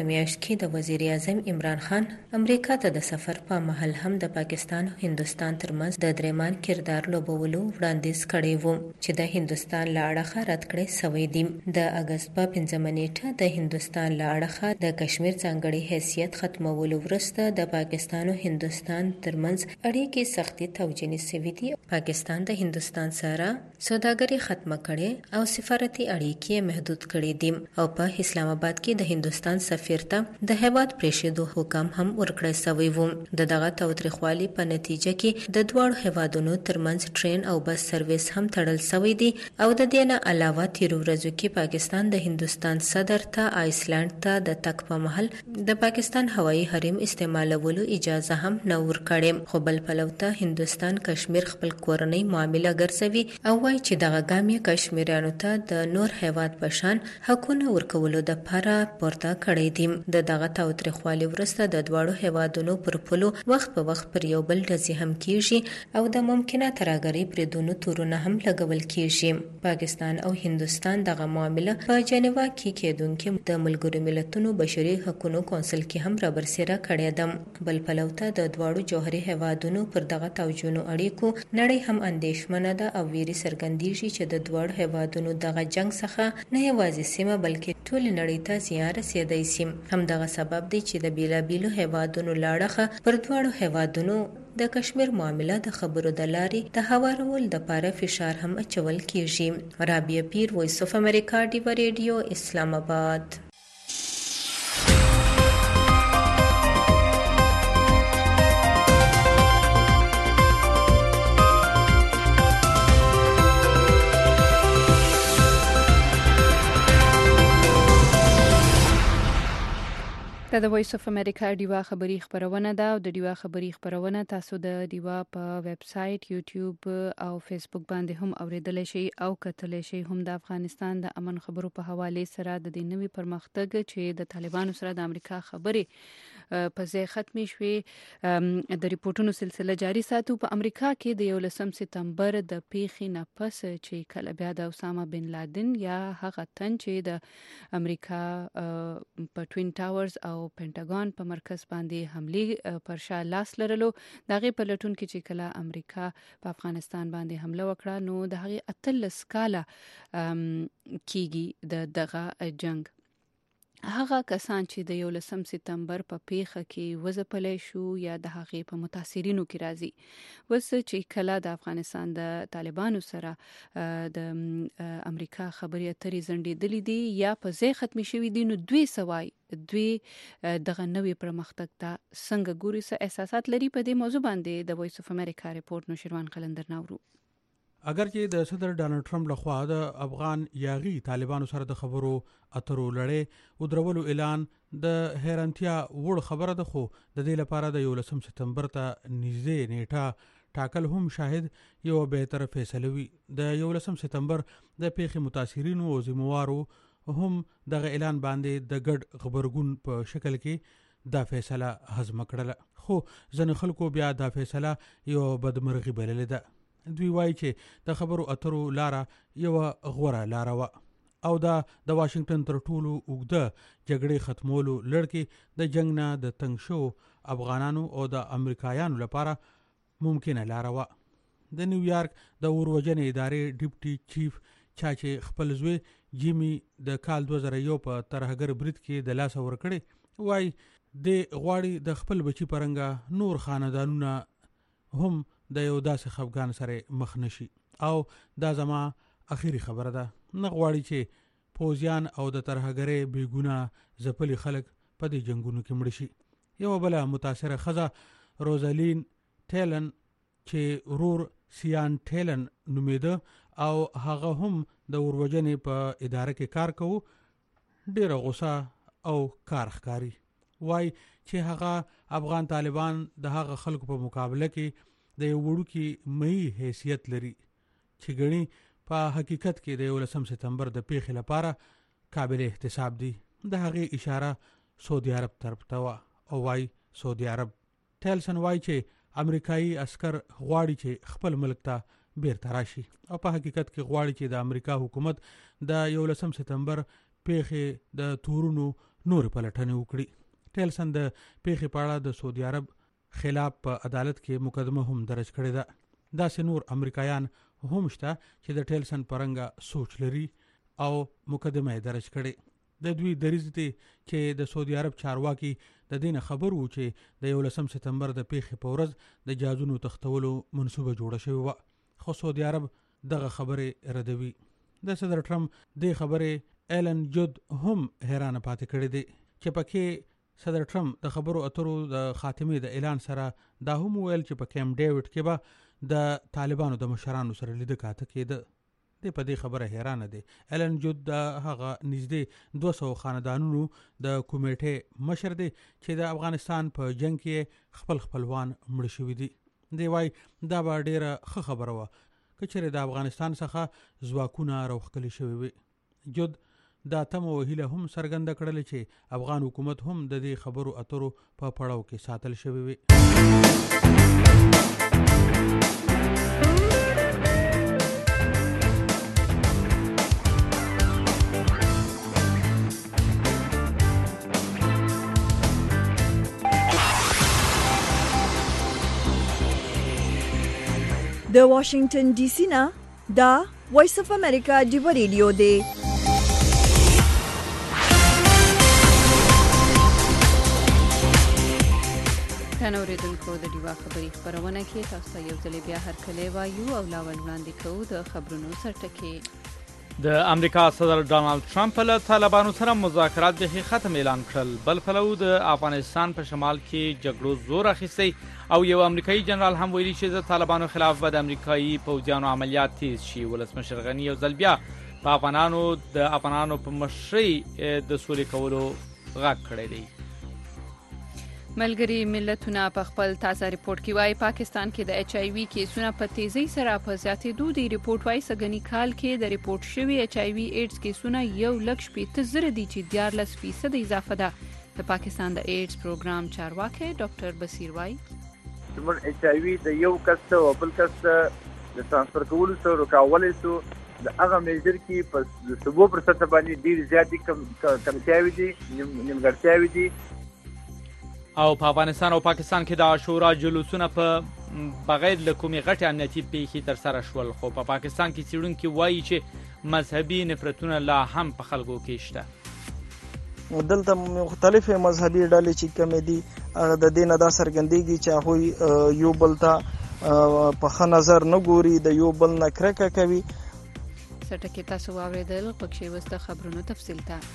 په میاشت کې د وزیر اعظم عمران خان امریکا ته د سفر په مهال هم د پاکستان او هندستان ترمنځ د درېمان کردار لوبولو وړاندیز کړی و چې د هندستان له اړخه رد کړی شوی دی. د اگست په 5 نیټه د هندستان له اړخه د کشمیر ځانګړي حیثیت ختمولو وروسته د پاکستان او هندستان ترمنځ اړیکې سختي توجیه شوې دي. پاکستان د هندستان سره سوداګري ختمه کړې او سفارتي اړیکې محدود کړې دي او په اسلام آباد کې د هندستان سفیر ته د هیواد پریښودو حکم هم ورکړی شوی و. دغه تاوتریخوالي په نتیجه کې د دواړو هیوادونو ترمنځ ټرین او بس سرویس هم تړل شوی دی او د دې نه علاوه تیر ورځو کې پاکستان د هندستان صدر ته آیسلند ته د تګ په مهال د پاکستان هوایي حریم استعمالولو اجازه هم نه ورکړې. خو بل پلو ته هندستان کشمیر خپل کورنۍ معامله ګرځوي او وایي چې دغه ګام یې کشمیریانو ته د نور هیواد په شان حقونه ورکولو دپاره پورته کړی دی. دغه تاوتریخوالي وروسته د دواړو هیوادونو پر پولو وخت په وخت پر یو بل ډزې هم کیږي او د ممکنه ترهګرۍ بریدونو تورونه هم لګول کیږي. پاکستان او هندستان دغه معامله په جنیوا کې کېدونکي د ملګرو ملتونو بشري حقوقو کونسل کې هم رابرسېره کړې ده. بل پلو ته د دواړو جوهري هیوادونو پر دغه توجونو اړیکو نړۍ هم اندېښمنه ده او ویري څرګندېږي چې د دواړو هیوادونو دغه جنگ څخه نه یوازې سیمه بلکې ټولې نړۍ ته زیان رسېدی شي. همدغه سبب دی چې د بیلابیلو هیوادونو له اړخه پر دواړو هیوادونو د کشمیر معامله د خبرو د لارې د هوارولو دپاره فشار هم اچول کیږي. رابعه پیر، وایس اف امریکا، ډیوا ریډیو، اسلام آباد. دا د وایس اف امریکا ډیوا خبری خبرونه ده او د ډیوا خبری خبرونه تاسو د ډیوا په ویب سټ، یوټیوب او فیسبوک باندې هم اوریدلای شئ او کتلای شئ. هم د افغانستان د امن خبرو په حواله سره د دې نوي پرمختګ چې د طالبانو سره د امریکا خبرې په ځای ختمې شوې د ریپورتونو سلسله جاری ساتو. په امریکا کې د 11 سپتمبر د پیښې نه پس چې کله بیا د اسامه بن لادن یا هغه تن چې د امریکا په ټوین ټاورز او پینټاګون په مرکز باندې حمله پر شا لاس لرلو، دغه په لټون کې چې کله امریکا په افغانستان باندې حمله وکړه نو د هغه 18 کاله کېږي دغه جنگ. هغه کسان چې د 11 سپتمبر په پیښه کې وځپلای شو یا د هغه په متاثرینو کې راځي، وس چې کله د افغانستان د طالبانو سره د امریکا خبري اترې زندېدلې دي یا په ځای ختمي شوې دي، نو دوی سوای دوی دغه نوې پرمختګ ته څنګه ګوري، څه احساسات لري. په دې موضوع باندې د وایس اف امریکا ریپورت نوشروان قلندر ناورو. اگر چې د صدر ډانلډ ټرمپ لخوا د افغان یاغي طالبانو سره د خبرو اترو لړۍ ودرولو اعلان د حیرانتیا وړ خبره ده، خو د دې لپاره د 11 سپتمبر ته نږدې نیټه ټاکل هم شاهد یو بهتر فیصله وي. د 11 سپتمبر د پیښې متاثرینو او ذمہوارو هم دغه اعلان باندې د ګډ خبرګون په شکل کې دا فیصله هضم کړله، خو ځینې خلکو بیا دا فیصله یو بدمرغي بللې ده. دوی وایي چې د خبرو اترو لاره یو غوره لاره وه او دا د واشنگټن تر ټولو اوږده جګړې ختمولو لړ کې د جنگ نه د تنګ شو افغانانو او د امریکایانو لپاره ممکنه لاره وه. د نیویارک د اوروجنې ادارې ډیپټي چیف چا چې خپل زوی جیمی د کال 2001 په ترهګر برید کې د لاس ورکړي وایي د غواړي د خپل بچی پرنګه نور خاندانونه هم د یو داسې خفګان سره مخ نشي او دا زما اخیری خبره ده. نه غواړي چې پوزیان او د ترهګرۍ بیګونه ځپلي خلک په دې جنگونو کې مړ شي. یو بل متاثره خزه روزالین ټیلن چې ورور سیان ټیلن نومیده او هغه هم د اوروجنې په اداره کې کار کوي، ډیره غوسه او کار ښکاری. وای چې هغه افغان طالبان د هغه خلکو په مقابله کې د یو وړوکي مئی حیثیت لري چې ګڼي په حقیقت کې د 11 سپتمبر د پیښې لپاره قابل احتساب دي. د هغې اشاره سعودي عرب طرف ته وه او وای سعودي عرب. ټیلسن وای چې امریکایي عسکر غواړي چې خپل ملک ته بیرته راشي او په حقیقت کې غواړي چې د امریکا حکومت د 11 سپتمبر پیښې د تورونو نور پلټنې وکړي. ټیلسن د پیښې په اړه د سعودي عرب خلاف په عدالت کې مقدمه هم درج کړې ده. داسې نور امریکایان هم شته چې د ټیلسن پرنګه سوچ لري او مقدمه درج کړي. د دوی دریځ دی چې د سعودي عرب چارواکي د دین خبر وو چې د 11 سپتمبر د پیښې په ورځ د جازونو تختولو منصوبه جوړه شوې و، خو سعودي عرب دغه خبره ردوي. د صدر ټرمپ د خبره ایلن جود هم حیران پاتې کړی دی چې پکې صدر ټرمپ د خبرو اترو د خاتمې د اعلان سره دا هم ویل چې په کیمپ ډیوډ کې به د طالبانو د مشرانو سره لیده کاته کېده. د په دې خبره حیران دي. ایلن جود د هغه نږدې 200 خاندانونو د کمیټې مشر دی چې د افغانستان په جنگ کې خپل خپلوان مړ شوي دي. دی وايي دا به ډیره ښه خبره وه که چېرې د افغانستان څخه ځواکونه راوښکلي شوي وي. جود دا تمه وهیله هم څرګنده کړله چې افغان حکومت هم د دې خبرو اترو په پړاو کې ساتل شوی وي. د واشنگټن ډي سي نه دا وایس اف امریکا ډیو ریډیو دی. اوریدونکو د ډیوا خبري خبرونه کې تاسو یو ځل بیا هرکلی وایو او لاول وړاندې کوو د خبرونو سرټکي. د امریکا صدر ډانلډ ټرمپ له طالبانو سره مذاکرات به ختم اعلان کړل. بل پلو د افغانستان په شمال کې جګړو زور اخیستی او یو امریکایي جنرال هم ویلي چې د طالبانو خلاف به د امریکایي پوځیانو عملیات تیز شي. ولسمشر غني یو ځل بیا په افغانانو په مشرۍ د سولې کولو غږ کړی دی. ملګري ملتونه په خپل تازه ریپورت کې وايي پاکستان کې د ایچ آی وي کیسونه په تیزی سره په زیاتېدو دي. ریپورت وايي سګنی کال کې د ریپورت شوی ایچ آی وي ایډز کیسونه 1,80,000 دي چې 14% اضافه ده. د پاکستان د ایډز پروګرام چارواکي ډاکټر بصیر وايي چې ایچ آی وي د یو کس او بل کس د ترانسفر کولو سره رکاولې سو د هغه میجر کې په 100% باندې ډیر زیاتې کمتیاوي دي، نیمګړتیاوي دي. او په افغانستان او پاکستان کې د عاشورا جلوسونه په بغیر له کومې غټې امنیتي پیښې ترسره شول، خو په پاکستان کې څېړونکي وایي چې مذهبي نفرتونه لا هم په خلکو کې شته. دلته مختلفې مذهبي ډلې چې کومې دي هغه د دې نه دا څرګندېږي چې هغوی یو بل ته په ښه نظر نه ګوري، د یو بل نه کرکه کوي. سرټکي تاسو واورېدل. پکښې اوس د خبرونو تفصیل ته.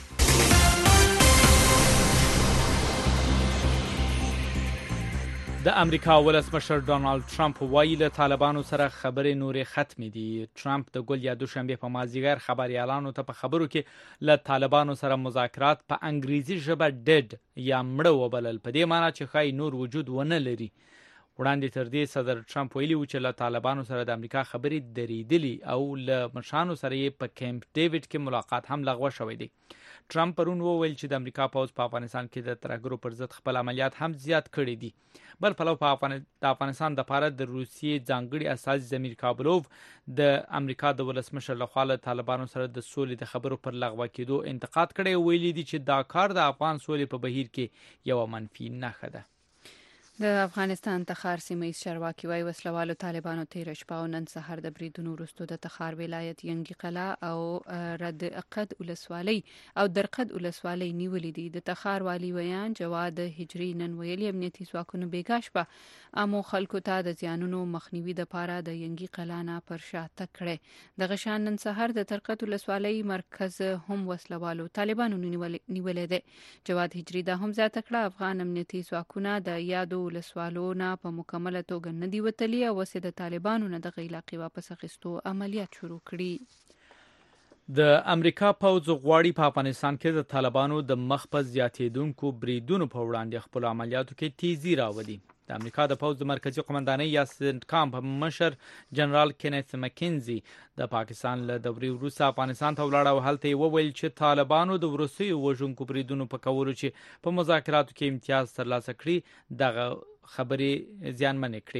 د امریکا ولسمشر ډانلډ ټرمپ وایي له طالبانو سره خبرې نورې ختمې دي. ټرمپ د ګل یا دوشنبه په مازدیګر خبريالانو ته په خبرو کې له طالبانو سره مذاکرات په انګریزي ژبه ډډ یا مړه وبلل، په دې معنی چې ښایي نور وجود ونه لري. وړاندې تر دې صدر ټرمپ ویلي و چې له طالبانو سره د امریکا خبرې درېدلي او له مشرانو سره یې په کیمپ ډیوډ کې ملاقات هم لغوه شوی دی. ټرمپ پرون وویل چې د امریکا پوځ په افغانستان کې د ترهګرو پر ضد خپل عملیات هم زیات کړي دي. بل پلو د افغانستان د پاره د روسیې ځانګړي استازي زمیر کابلوف د امریکا د ولسمشر لخوا له طالبانو سره د سولې د خبرو پر لغوه کېدو انتقاد کړی، ویلي دي چې دا کار د افغان سولې په بهیر کې یو منفي نښه ده. د افغانستان تخار سیمه چارواکي وايي وسلوالو طالبانو تیر شپه او نن سحر د بریدونو وروسته د تخار ولایت ینګي قلعه او ردقد ولسوالۍ او درقد ولسوالۍ نیولې دي. د تخار والی ویان جواد هجری نن ویلي امنیتي ځواکونو بیګا شپه امو خلکو ته د زیانونو مخنیوي لپاره د ینګي قلعه نه پر شاته کړي. د غشان نن سحر د درقد ولسوالۍ مرکز هم وسلوالو طالبانو نیولې دي. جواد هجری دا هم زیاته کړه افغان امنیتي ځواکونه د یادو ولسوالو نه په مکمله توګه نه دی وتلي او وسې د طالبانو نه د علاقې واپس اخیستو عملیات شروع کړي. د امریکا پوځ غواړي په افغانستان کې د طالبانو د مخ په زیاتېدونکو بریدونو په وړاندې خپل عملیاتو کې تیزی راولي. د امریکا د پوځ د مرکزی قومندانۍ یا سنټکام په مشر جنرال کینث مکینزي د پاکستان له دورې وروسته افغانستان ته ولاړ او هلته یې وویل چې طالبانو د وروستیو وژونکو بریدونو په کولو چې په مذاکراتو کې امتیاز ترلاسه کړي دغه خبرې زیانمنې کړي.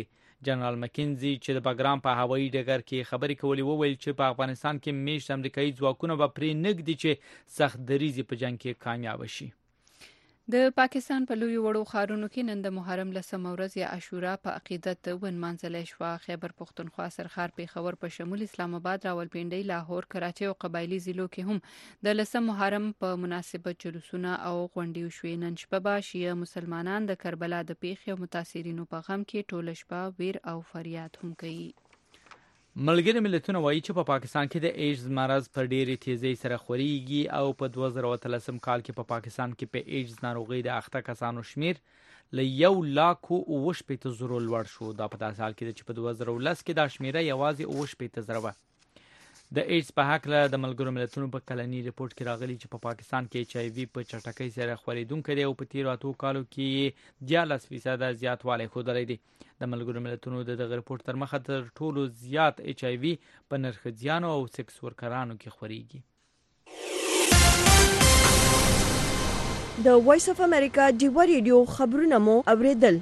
جنرال مکینزي چې د بګرام په هوایي ډګر کې خبرې کولې وویل چې په افغانستان کې میشت امریکایي ځواکونه به پرې نږدي چې سخت دریزي په جنگ کې کامیاب شي. د پاکستان په لوی وړو ښارونو کې نن د محرم لسمه ورځ یا عاشورا په عقیدت ونمانځل شوه. خیبر پښتونخوا، سرخار، پیښور په شمول اسلام آباد، راولپنډي، لاهور، کراچۍ او قبایلی ضلعو کې هم د لسم محرم په مناسبت جلوسونه او غونډې وشوې. نن شپه به شیعه مسلمانان د کربلا د پیښې او متاثرینو په غم کې ټوله شپه ویر او فریاد هم کوي. ملګری ملتونه وایي چې په پاکستان کې د ایډز مرض په ډېرې تیزۍ سره خورېږي او په 2013 کال کې په پاکستان کې په ایډز ناروغۍ د اخته کسانو شمیر له 1,68,000 لوړ شو. دا په داسې حال کې ده چې په 2010 کې دا شمیره یوازې 68,000 وه. د ایډز په هکله د ملګرو ملتونو په کلني ریپورت کې راغلي چې په پاکستان کې HIV په چټکۍ سره خورېدونکی دی او په تیرو 8 کالو کې 14% زیاتوالی ښودلی دی. د ملګرو ملتونو د دغه ریپورت تر مخه تر ټولو زیات HIV په نرښځیانو او سکس ورکرانو کې خورېږي. د وایس اف امریکا ډیوا ریډیو خبرونه مو اوریدل.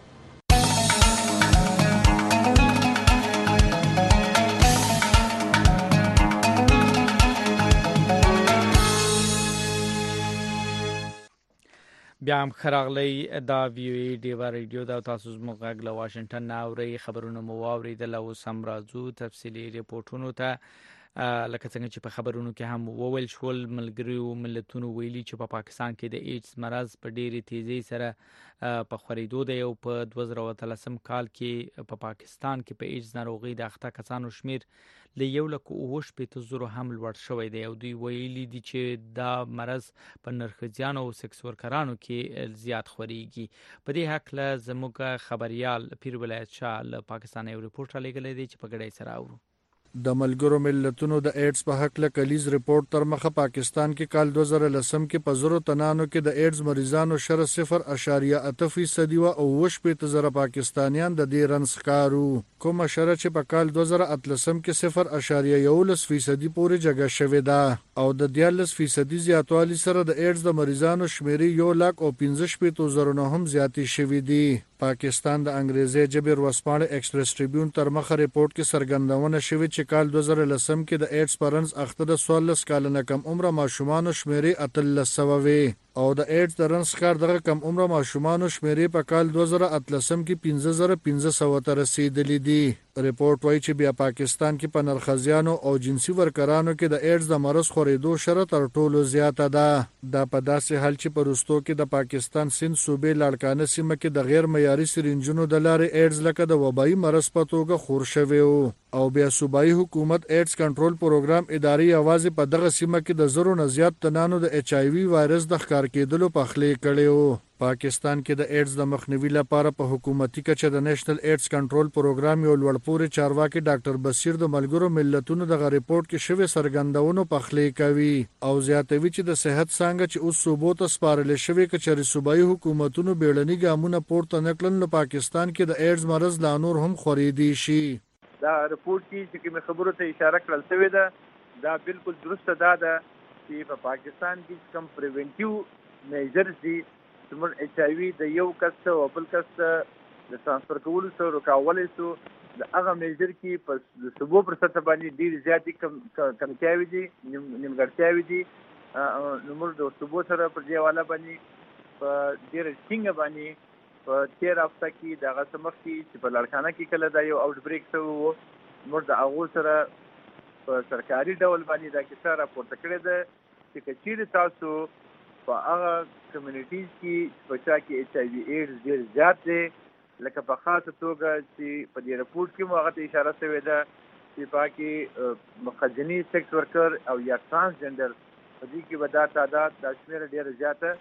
بیا هم خراغلی دا ویو ډیوا ریډیو دا تاسو زموږ غږ له واشنگټن نه اورئ. خبرونه مو واوریدل او سم راځو تفصیلي ریپورتونو ته. لکه څنګه چې په خبرونو کې هم وویل شول، ملګریو ملتونو ویلي چې په پاکستان کې د ایډز مرض په ډېرې تیزۍ سره په خورېدو دی او په 2013 کال کې په پاکستان کې په ایډز ناروغۍ د اخته کسانو شمیر له 1,68,000 هم لوړ شوی دی او دوی ویلي دي چې دا مرض په نرښځیانو او سکس ورکرانو کې زیات خورېږي. په دې هکله زموږ خبریال پیر ولایت شاه له پاکستان یو ریپورټ رالیږلی دی چې په ګډۍ سره اورو. د ملګرو ملتونو د ایډز په حق له کلیز ریپورت تر مخه پاکستان کې کال 2010 کې په زرو تنانو کې د ایډز مریضانو شر 0.8% او 68,000 پاکستانیان د دې رنځ ښکارو. کومه شر چې په کال 2013 کې 0.11% پورې جګه شوې ده او د 14% زیاتوالی سره د ایډز د مریضانو شمیرې 1,15,000 نه هم زیاتې شوې دي. پاکستان د انګریزي ژبې ورځپاڼې ایکسپریس ټریبیون تر مخه ریپورت کې څرګندونه شوې چې کال 2010 کې د ایډز پر رنځ اخته د 14 کلنه کم عمره ماشومانو شمیرې 1300 وې او د ایډز د رنځ ښکار دغه کم عمره ماشومانو شمیرې په کال 2013 کې 15,500 ته رسیدلې دي. ریپورت وایي چې بیا پاکستان کې په نرښځیانو او جنسي ورکرانو کې د ایډز د مرض خورېدو شره تر ټولو زیاته ده. دا په داسې حال چې په وروستو کې د پاکستان سند صوبې لاړکانه سیمه کې د غیر معیاري سرینجونو د لارې ایډز لکه د وبایي مرض په توګه خور شوی او بیا صوبایي حکومت ایډز کنټرول پروګرام ادارې یوازې په دغه سیمه کې د زرو نه زیات تنانو د HIV وایرس د ښکار کېدلو پخلی کړی. پاکستان کې د ایډز د مخنیوي لپاره په حکومتي کچه د نېشنل ایډز کنټرول پروګرام یو لوړپوړی چارواکي ډاکټر بصیر د ملګرو ملتونو دغه ریپورت کې شوی څرګندونو پخلی کوي او زیاتوي چې د صحت څانګه چې اوس صوبو ته سپارل شوی کچري صوبایي حکومتونو بیړني ګامونه پورته نکړل نو پاکستان کې د ایډز مرض لا نور هم خورېدی شي. دا ریپورت کې کوم خبرو ته اشاره کړل شوې ده دا بالکل درسته ده چې په پاکستان کې کوم پریونټیو میجرز دي زموږ HIV د یو کس او بل کس د ترانسفر کولو سره رکاولې سو د هغه میجر کې په 100% باندې ډیر زیاتې کمتیاوي دي نیمګړتیاوي دي نو موږ د صوبو سره پر دې والا باندې په ډیر څنګه باندې په 13 هفته کې دغه سمخ کې چې په لړکانه کې کله دا یو اوټ بریک شو موږ د هغه سره په سرکاري ډول باندې دا کیسه راپورته کړې ده چې کچېر تاسو په هغه کمیونټیز کې په چا کې HIV ایډز ډیر زیات دی لکه په خاصه توګه چې په دې رپورت کې مو هغه ته اشاره شوې ده چې پاکي مخزني سیکس ورکر او یا ترانسجنډر په دې کې به دا تعداد د شمیر ډیر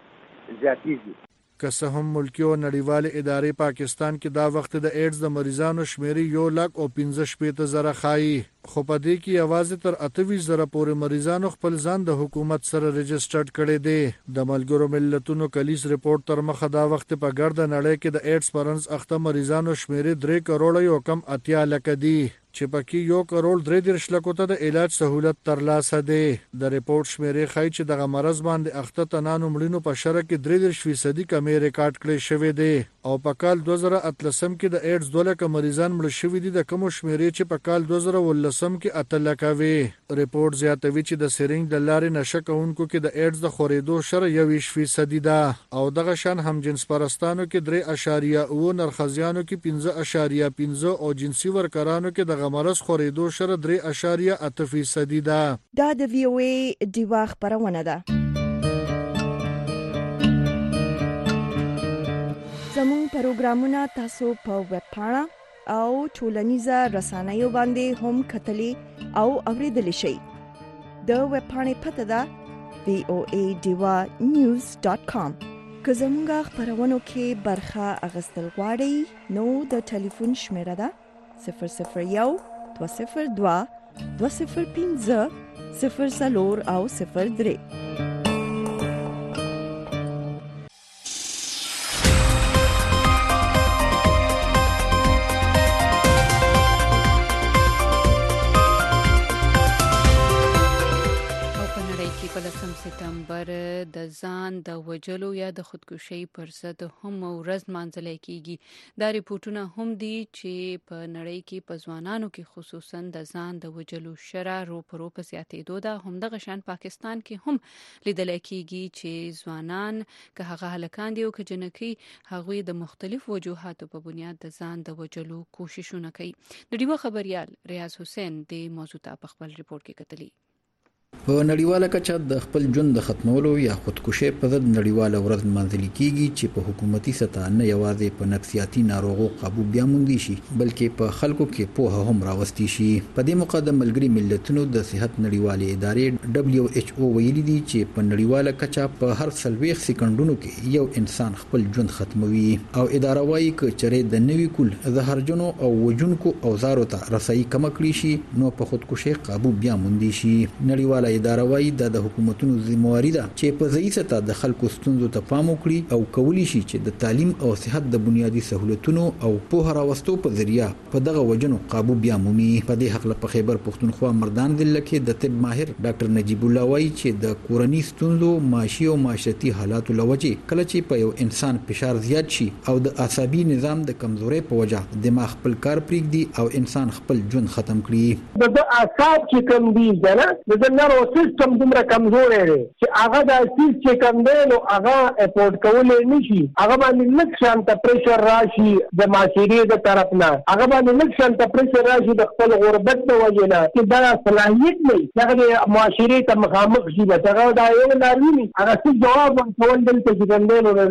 زیاتېږي. که څه هم ملکي او نړیوالې ادارې پاکستان کې دا وخت د ایډز د مریضانو شمیرې 1,15,000 ښایي خو په دې کې یوازې تر 28,000 پورې مریضانو خپل ځان د حکومت سره رجسټرډ کړی دی. د ملګرو ملتونو کلیز ریپورت تر مخه دا وخت په ګرده نړۍ کې د ایډز پر رنځ اخته مریضانو شمیرې 3 کروڑه یو کم 80 لکه دي چې پکې 1.3 کروڑ ته د علاج سہولت ترلاسه دی. د ریپورت شمیرې ښایي چې دغه مرض باندې اخته تنانو مړینو په شرع کې 33% کمی ریکارډ کړی شوی دی او په کال 2013 کې د ایډز 2 لک مریضان مړ شوي دي د کوم شمیرې چې په کال 2013 کې 8 لک وي. ریپورت زیاتوي چې د سرنج د لارې نشه کوونکو کې د ایډز د خورېدو شرع 21% ده او دغه شان هم جنس پرستانو کې 3.9 نرخزیانو کې 5.5 او جنسي ورکرانو کې د مرض خورېدو شرع 3.8% ده. دا د وی او ای دیوا خبرونه ده. زموږ پروګرامونه تاسو په ویب پاڼه او ټولنیزه رسنیو باندې هم کتلی او اوریدلی شئ. د ویب پاڼې پته ده voadiwanews.com. که زموږ خبرونو کې برخه اخیستل غواړئ نو د ټلیفون شمیره ده 001-202-205-00 او 03. سپتمبر د ځان د وجلو یا د خودکشي پر ضد هم ورځ مانځل کیږي. دا ریپورتونه هم دي چې په نړۍ کې په ځوانانو کې خصوصا د ځان د وجلو شرع رو پرو په زیاتېدو ده. هم د غشن پاکستان کې هم لیدل کیږي چې ځوانان که هغه هلکان دي او که جنکۍ هغوی د مختلف وجوهاتو په بنیاد د ځان د وجلو کوششونه کوي. د ډیوه خبريال ریاض حسین د موضوع په خپل ریپورت کې کتلی. په نړیواله کچه د خپل ژوند د ختمولو یا خودکشي په ضد نړیواله ورځ منځلي کیږي چې په حکومتي سطح نه یوازې په نفسیاتي ناروغو قابو بیا موندي شي بلکې په خلکو کې پوهه هم راوستي شي. په دې مقدم ملګری ملتونو د صحت نړیوالې ادارې WHO ویلي دي چې په نړیواله کچه په هر 40 سکندونو کې یو انسان خپل ژوند ختموي او اداره وايي چې چېرې د نوي کول زهرجنو او وجونکو اوزارو ته رسایي کم کړی شي نو په خودکشي قابو بیا موندي شي. نړیواله اداره وايي د حکومتونو ذمہواری ده چې په ځای سطح د خلکو ستونزو ته پام وکړي او کولی شي چې د تعلیم او صحت د بنیادی سہولتونو او په راوستو په ذریعہ په دغه وجنو قابو بیا مومي. په دې حق له خیبر پښتونخوا مردان ضلع کې د طب ماهر ډاکټر نجیب الله وايي چې د کورنۍ ستونزو معاشي او معاشرتي حالاتو لوجه کله چې په یو انسان فشار زیات شي او د عصبي نظام د کمزوري په وجه دماغ خپل کار پرېږدي او انسان خپل ژوند ختم کړي. د اعصاب چې کم دي نه د نرو سیستم دومره کمزورې دی چې هغه د سیس چې کم دی نو هغه اپورټ کولای نشي. هغه باندې لږ شانته پریشر راشي د معاشري د طرف نه هغه باندې لږ شانته پریشر راشي د خپل غربت د وجه نه چې دا صلاحیت نه هغه معاشري ته مخامخ شي به هغه دا یو ناروي هغه څه جواب ورکول دلته چې کم دی نو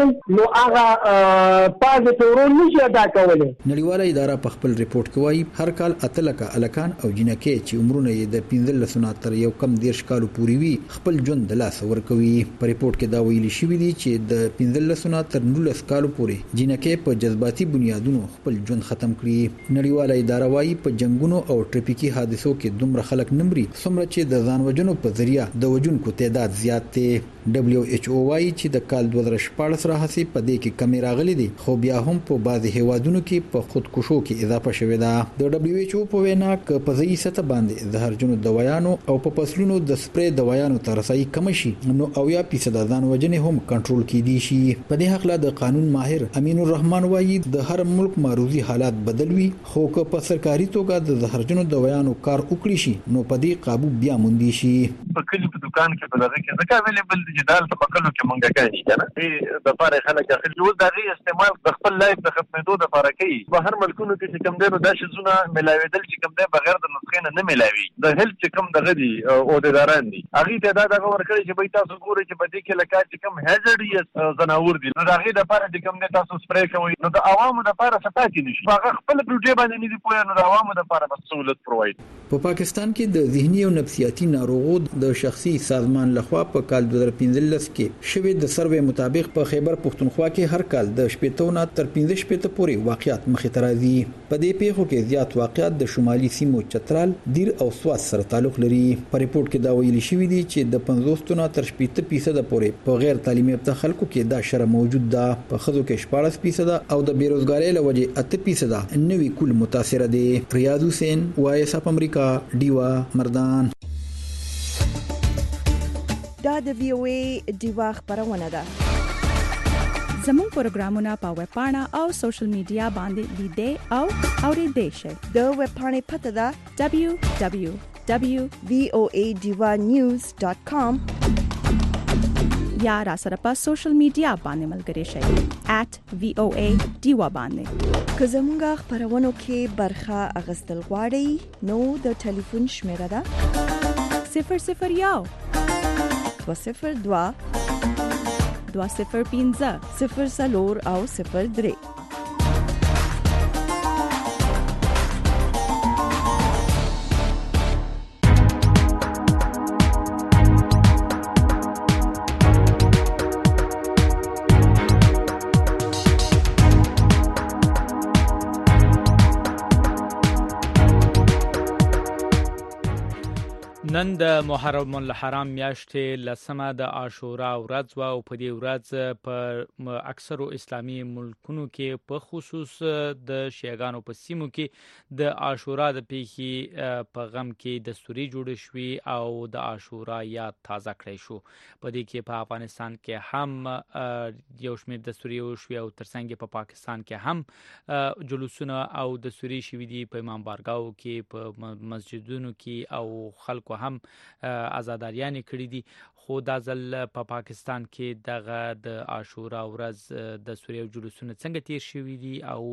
هغه پازیټیو رول نشي ادا کولای. نړیواله اداره په خپل ریپورت کې وايي هر کال 8 لک الکان او جنکۍ چې عمرونه یې د 15 سنه تر یو کم 10 کالو پورې وي خپل ژوند د لاس ورکوي. په ریپورت کې دا ویلي شوی دی چې د 15 سنه تر 19 کالو پورې جنکۍ په جذباتي بنیادونو خپل ژوند ختم کړي. نړیواله اداره وايي په جنگونو او ټریفیکي حادثو کې دومره خلک نمرې څومره چې د ځان وژنو په ذریعہ د وژونکو تعداد زیات دی. WHO وايي چې د کال 2014 راهسي په دې کې کمی راغلي دي خو بیا هم په بعضي هیوادونو کې په خودکشو کې اضافه شوې ده. د WHO په وینا ک په ځای سطح باندې زهرجنو دوايانو او په فصلونو د سپری دوايانو تر رسایي کم شي نو 80% ځان وژنې هم کنټرول کیدي شي. په دې حق لا د قانون ماهر امین الرحمن وايي د هر ملک معروضي حالات بدلوي خو که په سرکاري توګه د زهرجنو دوايانو کار وکړي شي نو په دې قابو بیا موندي شي. په کلی په دکان کې په دغه کې ځکه اویلیبل دي جدال په کلو کې مونږه کوي کنه د پاره خلک اخلي او د غي استعمال د خپل لایف د ختمېدو د پاره کوي. په هر ملکونو کې چې کم دینو د شزونه ملاویدل چې کم دی بغیر د نسخې نه ملاوي د هیلث چې کم دغه دي او د داران دي هغه ته دا دغه ورکړي چې به تاسو ګورئ چې په دې کې لکه چې کم هازارډیس زناور دي نو هغه د پاره چې کم نه تاسو سپری کوئ نو د عوامو د پاره سپاتې نشي هغه خپل پروژې باندې نه دی پوهه نو د عوامو د پاره مسؤلیت پرووايد. په پاکستان کې د ذهني او نفسیاتي ناروغو د شخصي سازمان لخوا په کال 2015 2015 کې شوې د سروې مطابق په خیبر پښتونخوا کې هر کال د 80 نه تر 15 پورې واقعیت مخې ته راځي. په دې پیښو کې زیات واقعیت د شمالي سیمو چترال، دیر او سوات سره تعلق لري. په ریپورت کې دا ویل شوی دی چې د 50 نه تر 80% پورې په غیر تعلیمي یافته خلکو کې دا شر موجود ده. په خزو کې 14% او د بیروزګاری له وجې 8% نوې کل متاثر دي. ریاض حسین، وایس اپ امریکا، ډیوا مردان. دا د وی او ای ډیوا خبرونه ده. زموږ پروګرامونه په ویب پاڼه او سوشل میډیا باندې لیدئ او اوریدئ شئ. د ویب پاڼې پته ده www.voadivanews.com یا را سره په سوشل میډیا باندې ملګري شئ @voa diva باندې. که زموږ خبرونو کې برخه اغستل غواړئ نو د ټلیفون شمیره ده 001 202 205 04 او 03. نن د محرم الحرام میاشتې لسمه د عاشورا ورځ او په دې ورځ په اکثرو اسلامي ملکونو کې په خصوص د شیعاګانو په سیمو کې د عاشورا د پیښې په غم کې دستوري جوړ شوی او د عاشورا یاد تازه کړی شو. په دې کې په افغانستان کې هم یو شمېر دستوري شوی او ترڅنګ په پاکستان کې هم جلوسونه او دستوري شوی دي په امام بارګاو کې، په مسجدونو کې او خلکو هم آزاداریان کړی دي. خو دا ځل په پاکستان کې دغه د عاشورا ورځ د سوریو جلوسونه څنګه تیر شوی دي او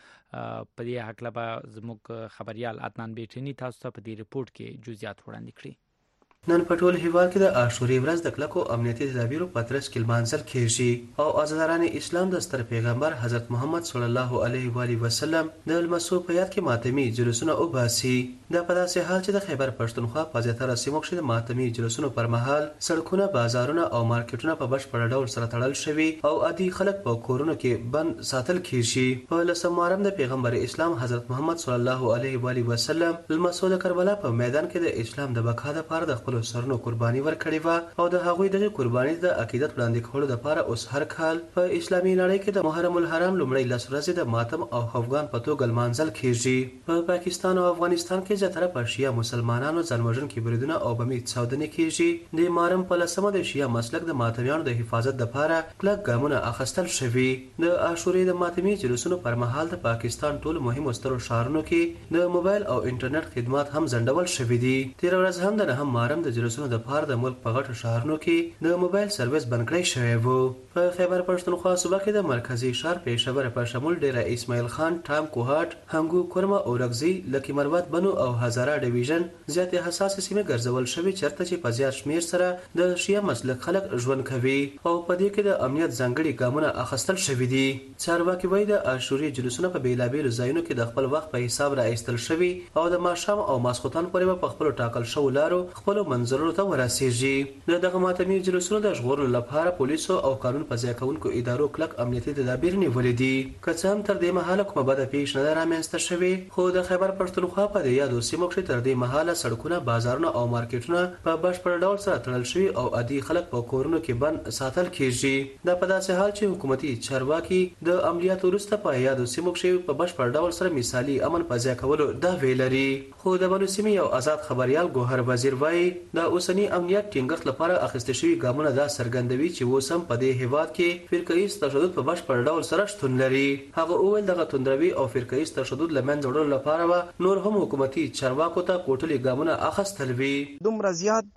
په دې حق له زموږ خبريال عدنان بیٹنی تاسو ته په دې ریپورت کې جزئیات وړاندې کړي. نن په ټول هیواد کې د عاشورې ورځ د کلکو امنیتي تدابیرو په ترڅ کې لمانځل کیږي او آزاداران اسلام د ستر پیغمبر حضرت محمد صلی الله علیه و آله وسلم د لمسو په یاد کې ماتمي جلوسونه وباسي. دا په داسې حال چې د خیبر پښتونخوا په زیاتره سیمو کې د ماتمي جلوسونو پر مهال سړکونه، بازارونه او مارکیټونه په بشپړ ډول سره تړل شوي او عادي خلک په کورونو کې بند ساتل کیږي. په لسم محرم د پیغمبر اسلام حضرت محمد صلی الله علیه و آله وسلم لمسو د کربلا په میدان کې د اسلام د بقا لپاره د خپل سرونو قرباني ورکړې و او د هغوی د قرباني د عقیدت وړاندې کولو لپاره اوس هر کال په اسلامي نړۍ کې د محرم الحرام لومړی لس ورځې د ماتم او خفګان په توګه لمانځل کیږي. په پاکستان او افغانستان کې زیاتره په شیعه مسلمانانو ځانوژونکي بریدونه او بمي چاودنې کیږي. د محرم په لسمه د شیعه مسلک د ماتمیانو د حفاظت لپاره کلک ګامونه اخیستل شوي. د عاشورې د ماتمي جلوسونو پر مهال د پاکستان ټول مهمو سترو ښارونو کې د موبایل او انټرنیټ خدمات هم ځنډول شوي دي. تیر ورځ هم د نهم محرم د جلوسونو د پاره د ملک په غټو شهرونو کې د موبایل سرویس بند کړی شوی و. په خیبر پښتونخوا صوبه کې د مرکزی ښار پېښور په شمول ډیره اسماعیل خان، ټام کوهاټ، هنګو، کورمه، اورګزی، لکی مروت، بنو او هزاره ډیویژن زیاتې حساسه سیمې ګرځول شوي چېرته چې په زیات شمیر سره د شیعه مسلک خلک ژوند کوي او په دې کې د امنیت ځانګړي ګامونه اخیستل شوي دي. چارواکي وایي د عاشورې جلوسونه په بېلابېلو ځایونو کې د خپل وخت په حساب را ایستل شوي او د ماښام او ماسخوتن پورې په خپلو ټاکل شوو لارو خپلو منظرونو ته ورسیږي. دغه ماتمي جلوسونو د ژغورلو لپاره پولیسو او قانون په ځای کوونکو ادارو کلک امنیتي تدابیر نیولې دي. که څه هم تر دې مهاله کومه بده پیښه نه ده رامنځته شوې، خو د خیبر پښتونخوا په دې یادو سیمو کې تر دې مهاله سړکونه، بازارونه او مارکیټونه په بشپړ ډول سره تړل شوي او عادي خلک په کورونو کې بند ساتل کیږي. دا په داسې حال چې حکومتي چارواکي د عملیاتو وروسته په یادو سیمو کې په بشپړ ډول سره مثالي امن په ځای کولو دعوې لري. خو د بلو سیمې یو آزاد خبريال ګوهر وزیر وایي د اوسني امنیت ټینګښت لپاره اخیستل شوي ګامونه دا څرګندوي چې اوس هم په دې هیواد کې فرقه‌ایز تشدد په بشپړ ډول سره شتون لري. هغه وویل دغه توندروي او فرقه‌ایز تشدد له منځه وړلو لپاره نور هم حکومتي چارواکو ته کوټلي ګامونه اخیستل وي. دومره زیات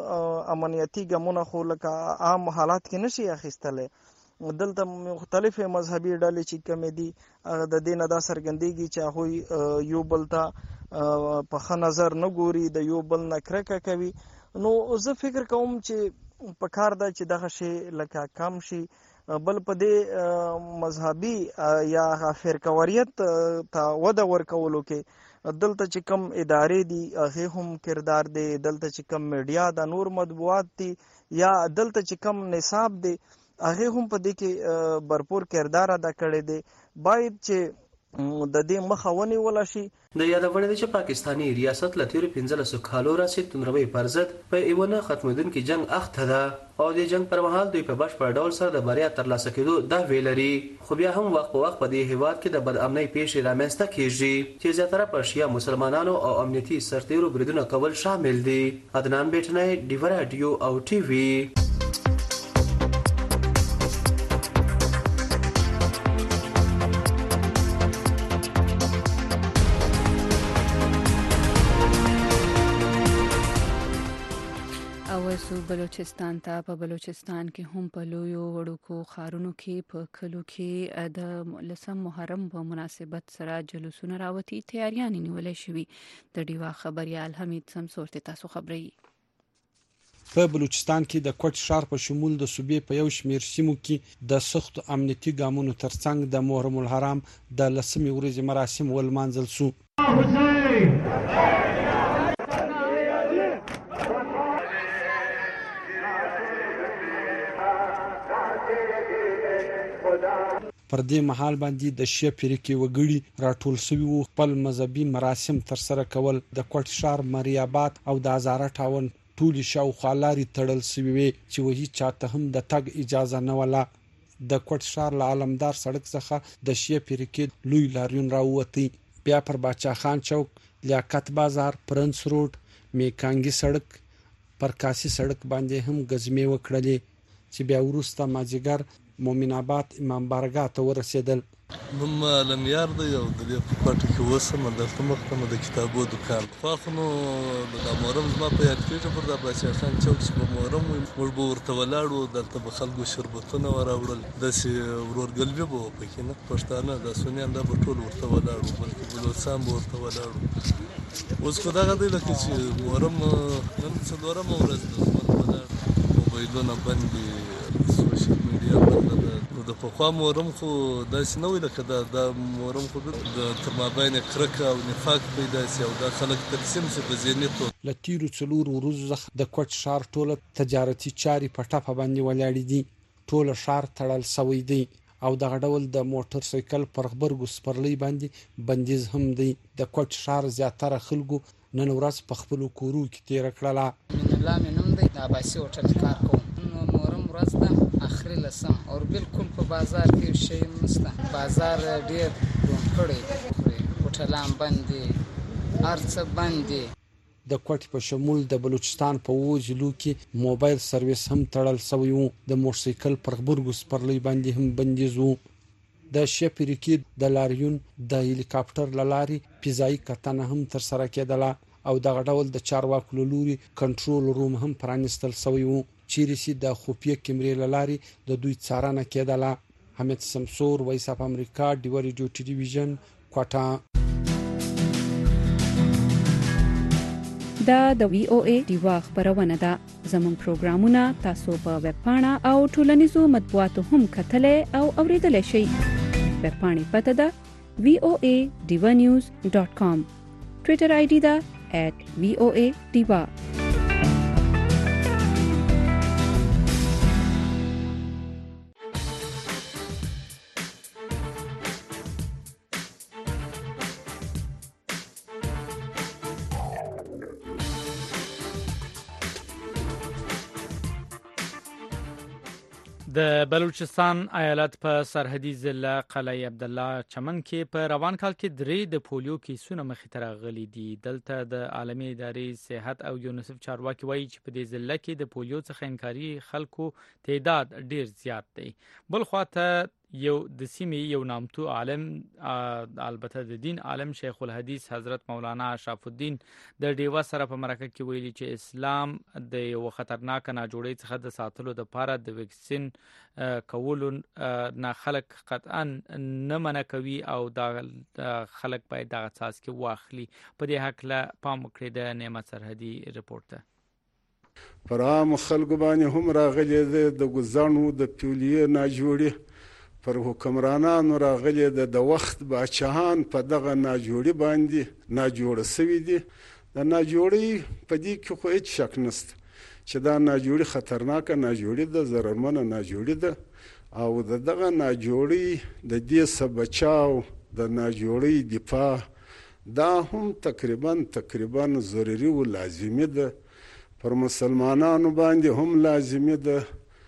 امنیتي ګامونه خو لکه عام حالات کې نشي اخیستل. دلته مختلفه مذهبي ډلې چې کومې دي د دې نه دا څرګندېږي چې هغه یو بل ته په ښه نظر نه ګوري، د یو بل نه کرکه کوي. نو زه فکر کوم چې په کار ده چې دغه شی لکه کم شي. بل په دې مذهبي یا فرقواریت ته وده ورکولو کې دلته چې کم ادارې دي هغه هم کردار دی، دلته چې کم میډیا د نور مطبوعات دي یا دلته چې کم نصاب دی هغه هم په دې کې برپور کردار ادا کړی دی. باید چې د دې مخه ونیول شي. د یادونه ده چې پاکستانی ریاست له تیرو 15 کالو راځي تندروي پر ضد په ایونه ختمېدونکي جنگ اخته ده او د جنگ پر مهال دوی په بشپړ ډول سره د بریا ترلاسه کېدو دا ویلري. خو بیا هم وخت په وخت په دې هیواد کې د بدامنۍ پیښې رامنځته کیږي چې زیاتره په شیا مسلمانانو او امنیتي سرتیرو بریدونه کول شامل دي. عدنان بیٹنای ډیو رادیو او ټي وي. بلوچستان ته په بلوچستان کې هم په لویو وړوکو ښارونو کې په کلو کې د لسم محرم په مناسبت سره جلوسونه راوتی تیاریان نیولې شوې. د ډیوا خبريال حمید سمسور ته تاسو خبري. په بلوچستان کې د کوټ ښار په شمول د صوبې په یو شمېر سیمو کې د سخت امنیتي ګامونو ترڅنګ د محرم الحرام د لسمې ورځې مراسم ولمانځل شو. پر دې مهال باندې د شیعه فرقې وګړي راټول شوي وو، خپل مذهبي مراسم تر سره کول. د کوټ ښار مریابات او د هزاره ټاون ټولې شاوخوا لارې تړل شوې وې چې وهي چاته هم د تګ اجازه نه وله. د کوټ ښار له علمدار سړک څخه د شیعه فرقې لوی لاریون راووتی. بیا پر باچا خان چوک، لیاقت بازار، پرنس روډ، میکانګي سړک، پرکاسي سړک باندې هم غزمې وکړلې چې بیا وروسته مازیګر مومن آباد امام بارګاه ته ورسېدل. نوم لمیار دی او د دې په پټ کې وسم دلته مخکمه د کتابو دکان خو د محرم زما په یاد کې پر د باچا خان چوک په محرم ور به ورته ولاړو، دلته به خلکو شربتونه وراوړل، داسې ورورګلوي به پکې نه پښتانه د سنیان دا به ټول ورته ولاړو، بلکې بلوچستان به ورته ولاړو. اوس خو دغه دی لکه چې محرم نن څلورمه ورځ ده، ولاړ موبایلونه بند دي، سوشل میډیا بنده ده. نو د پخوا محرم خو داسې نه وي لکه دا محرم خو د تر مابین کرکه او نفاق پیدا سي او دا خلک تقسیم سي په ذهني توګه. له تیرو څلورو ورځو څخه د کوټ ښار ټوله تجارتي چارې په ټپه باندې ولاړې دي. ټوله ښار تړل شوی دی او دغه ډول د موټر سایکل پر غبرګو سپرلۍ باندې بندیز هم دی. د کوټ ښار زیاتره خلکو نن ورځ په خپلو کورو کې تېره کړله. من الله مې نوم دی، د عباسي هوټل کار کوم. محرم ورځ ده اخري لسم او بالکل په بازار کې شی نشته، بازار ډیر ډون کړی، هوټلان بند دي، هر څه بند دي. د کوټ په شمول د بلوچستان په وو ضلعو کې موبایل سرویس هم تړل شوی وو. د موټرسایکل پر غبرګو سپرلۍ باندې هم بندیز وو. د شیعه فرقې د لاریون د هلیکاپټر له لارې فضایي کتنه هم تر سره کېدله او دغه ډول د چارواکو له لوري کنټرول روم هم پرانیستل شوی وو چیرې چې د خفیه کیمرې له لارې د دوی څارنه کېدله. حمید سمسور، وایس اف امریکا، ډیوا ریډیو ټلویزیون، کوټه. دا د وی او ای ډیوا خبرونه ده. زموږ پروګرامونه تاسو په ویب پاڼه او ټولنیزو مطبوعاتو هم کتلای او اوریدلای شئ. ویب پاڼې پته ده voanews.com. ټویټر آی ډي ده @voa_diva. د بلوچستان ایالت په سرحدي ضلع قلعه عبدالله چمن کې په روان کال کې 3 د پولیو کیسونه مخې ته راغلي دي. دلته د عالمي ادارې صحت او یونیسف چارواکي وایي چې په دې ضلع کې د پولیو څخه انکاري خلکو تعداد ډیر زیات دی. بل خواته یو د سیمې یو نامتو عالم، البته د دین عالم، شیخ الحدیث حضرت مولانا اشرف الدین د ډیوا سره په مرکه کې ویلي چې اسلام د یو خطرناک ناجوړی څخه د ساتلو لپاره د ویکسین کولو نه خلک قطعا نه منع کوي او دا خلک باید دغه اساس کې واخلي. په دې حق له پام وکړي. د نعمت سرحدي رپورت ته پر عام خلکو باندې هم راغلي د ګزانو د پیولې ناجوړي، پر حکمرانانو راغلي د وخت باچهان په دغه ناجوړي باندې ناجوړه سوي دي. د ناجوړي په دې کې خو هیڅ شک نشته چې دا ناجوړي خطرناکه ناجوړي ده، ضررمنه ناجوړي ده او دغه ناجوړي د دې څخه بچاو د ناجوړي دفاع دا هم تقریبا ضروري و لازمي ده، پر مسلمانانو باندې هم لازمي ده،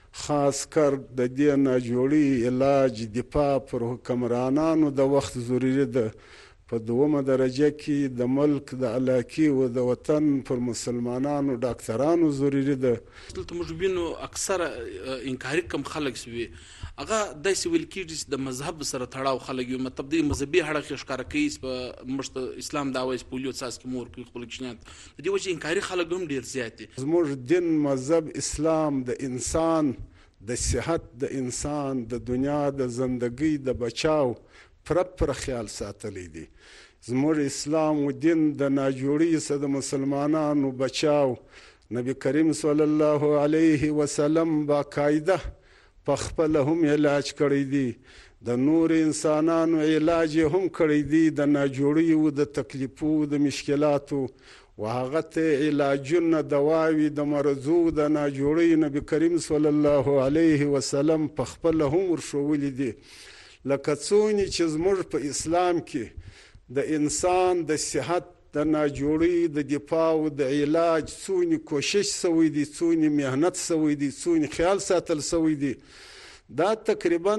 خاص کر د دې ناجوړي علاج دفاع پر حکمرانانو د وخت ضروري ده. په دومه درجه کې د ملک د علاقې او د وطن پر مسلمانانو ډاکټرانو ضروري ده. دلته موږ وینو اکثره انکاري کم خلک سوي هغه داسې ویل کېږي د مذهب سره تړاو خلک یو مطلب د مذهبي اړخ ښکاره کوي په مشت اسلام دعوه پولیو ساس کې مور کوي خپل کشنیات د دې وجه انکاري خلک هم ډیر زیات دي. زموږ دین مذهب اسلام د انسان د صحت د انسان د دنیا د زندگی د بچاو پر خیال ساتلی دی. زموږ اسلام و دین د ناجوړي څخه د مسلمانانو بچاو نبی کریم صلی الله علیه وسلم باقاعده په خپل هم علاج کړی دی، د نور انسانانو علاج هم کړی دی د ناجوړي او د تکلیفو د مشکلاتو و هغه ته علاجونه دواوی د مرزو د ناجوړي نبی کریم صلی الله علیه وسلم په خپل هم ورښولي دي. لکه څونې چې زموږ په اسلام کې د انسان د صحت د ناجوړي د دفاع او د علاج څونې کوشش سوی دی، څونې مهنت سوی دی، څونې خیال ساتل سوی دی، دا تقریبا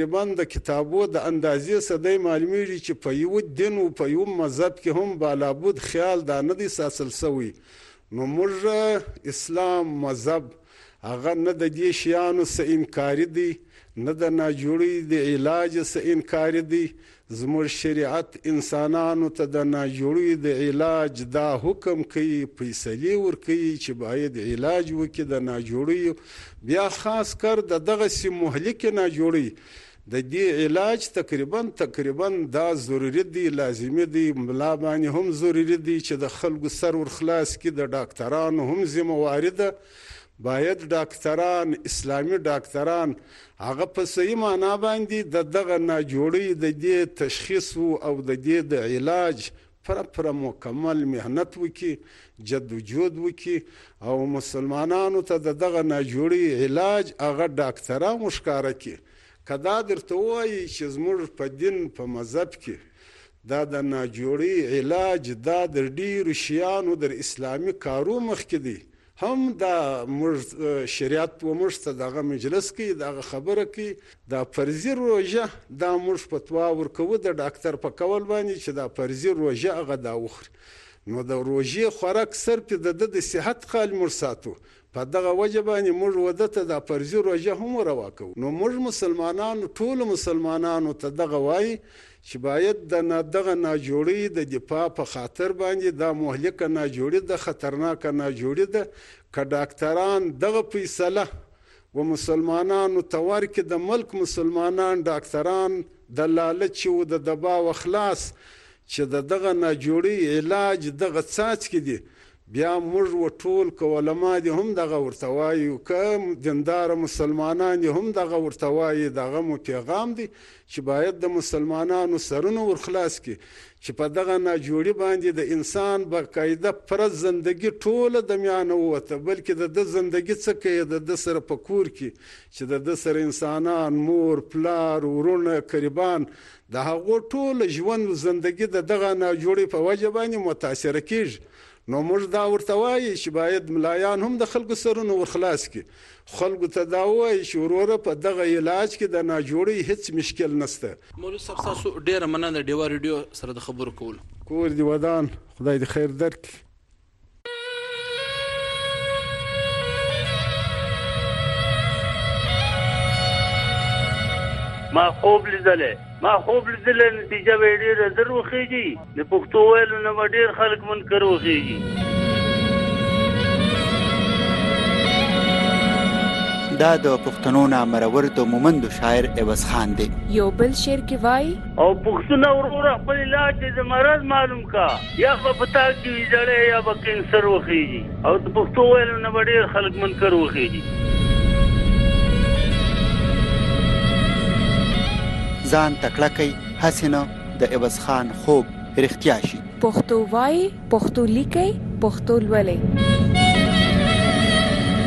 د کتابو د اندازې څخه معلومیږي چې په یو دین او په یو مذهب کې هم بالابود خیال دا نه دی ساتل سوی. نو موږ اسلام مذهب هغه نه د دې شیانو څخه انکاري دی، نه د ناجوړي د علاج څخه انکاري دی. زموږ شریعت انسانانو ته د ناجوړي د علاج دا حکم کوي، فیصلې ورکوي چې باید علاج وکړي د ناجوړي. بیا خاص کر دغه سي مهلک ناجوړي د دې علاج تقریبا دا ضروري دی، لازمي دی، ملا باندې هم ضروري دی چې د خلکو سر ورخلاص کړي. د ډاکټرانو هم ذمہواری ده، باید ډاکټران اسلامي ډاکټران هغه په صحیح معنا باندې دغه ناجوړي د دې تشخیص او د دې د علاج پر مکمل مهنت وکي، جدوجہد وکي او مسلمانانو ته دغه ناجوړي علاج هغه ډاکټران مشکاره کړي. کدا درته وایي چې زموږ په دین په مذهب کې دا د ناجوړي علاج دا د ډیرو شیانو در اسلامي کارو مخکې دی، هم دا موږ شریعت و موږ ته دغه مجلس کې دغه خبره کې دا فرضي روژه دا موږ فتوا ورکوو د ډاکټر په کول باندې چې دا فرضي روژه هغه دا وخوري. نو د روژې خوراک صرف د صحت خال موږ ساتو، په دغه وجه باندې موږ وده ته دا فرضي روژه هم روا کوو. نو موږ مسلمانانو ټولو مسلمانانو ته دغه وایي چې باید دغه ناجوړي د دفاع په خاطر باندې دا مهلکه ناجوړي د خطرناکه ناجوړي ده که ډاکټران دغه فیصله و مسلمانانو ته ورکړي، د ملک مسلمانان ډاکټران د لالچ او د دبا و خلاص چې دغه ناجوړي علاج دغه څاڅکي دي، بیا موږ و ټول که علما دي هم دغه ورته وایو، که دینداره مسلمانان دي هم دغه ورته وایي. دغه مو پیغام دی چې باید د مسلمانانو سرونه ورخلاص کړي چې په دغه ناجوړي باندې د انسان باقاعده پر زندگی ټوله د میانه ووته، بلکې د زندگی څه کوي د سره په کور کې چې د سره انسانان مور پلار ورونه قریبان د هغو ټوله ژوند زندگی دغه ناجوړي په وجه باندې متاثره کیږي. نو موږ دا ورته وایي چې باید ملایان هم د خلکو سرونه ورخلاص کړي، خلکو ته دا وایي چې وروره په دغه علاج کې د ناجوړي هیڅ مشکل نشته. مولوي صاحب تاسو ډیره مننه د ډیوا ریډیو سره د خبرو کول. کور دی ودان، خدای دې خیر درکړي. ما خوب لیدلې نتیجه به ډېره زر وخیږي، د پښتو ویلو نه به ډېر خلک منکر وخیږي. دا د پښتنو نامرور د مومندو شاعر عوض خان دی. یو بل شعر کې وای او پښتون وروره خپل علاج د مرض معلوم کا، یا په پتا کې جړې یا به کینسر وخیږي، او د پښتو ویلو نه به ډېر خلک منکر وخیږي. ځان تکړه کوي هسې نه د عوض خان خوب رښتیا شي. پښتو وای، پښتو لیکي، پښتو لولئ.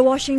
د واشنگټن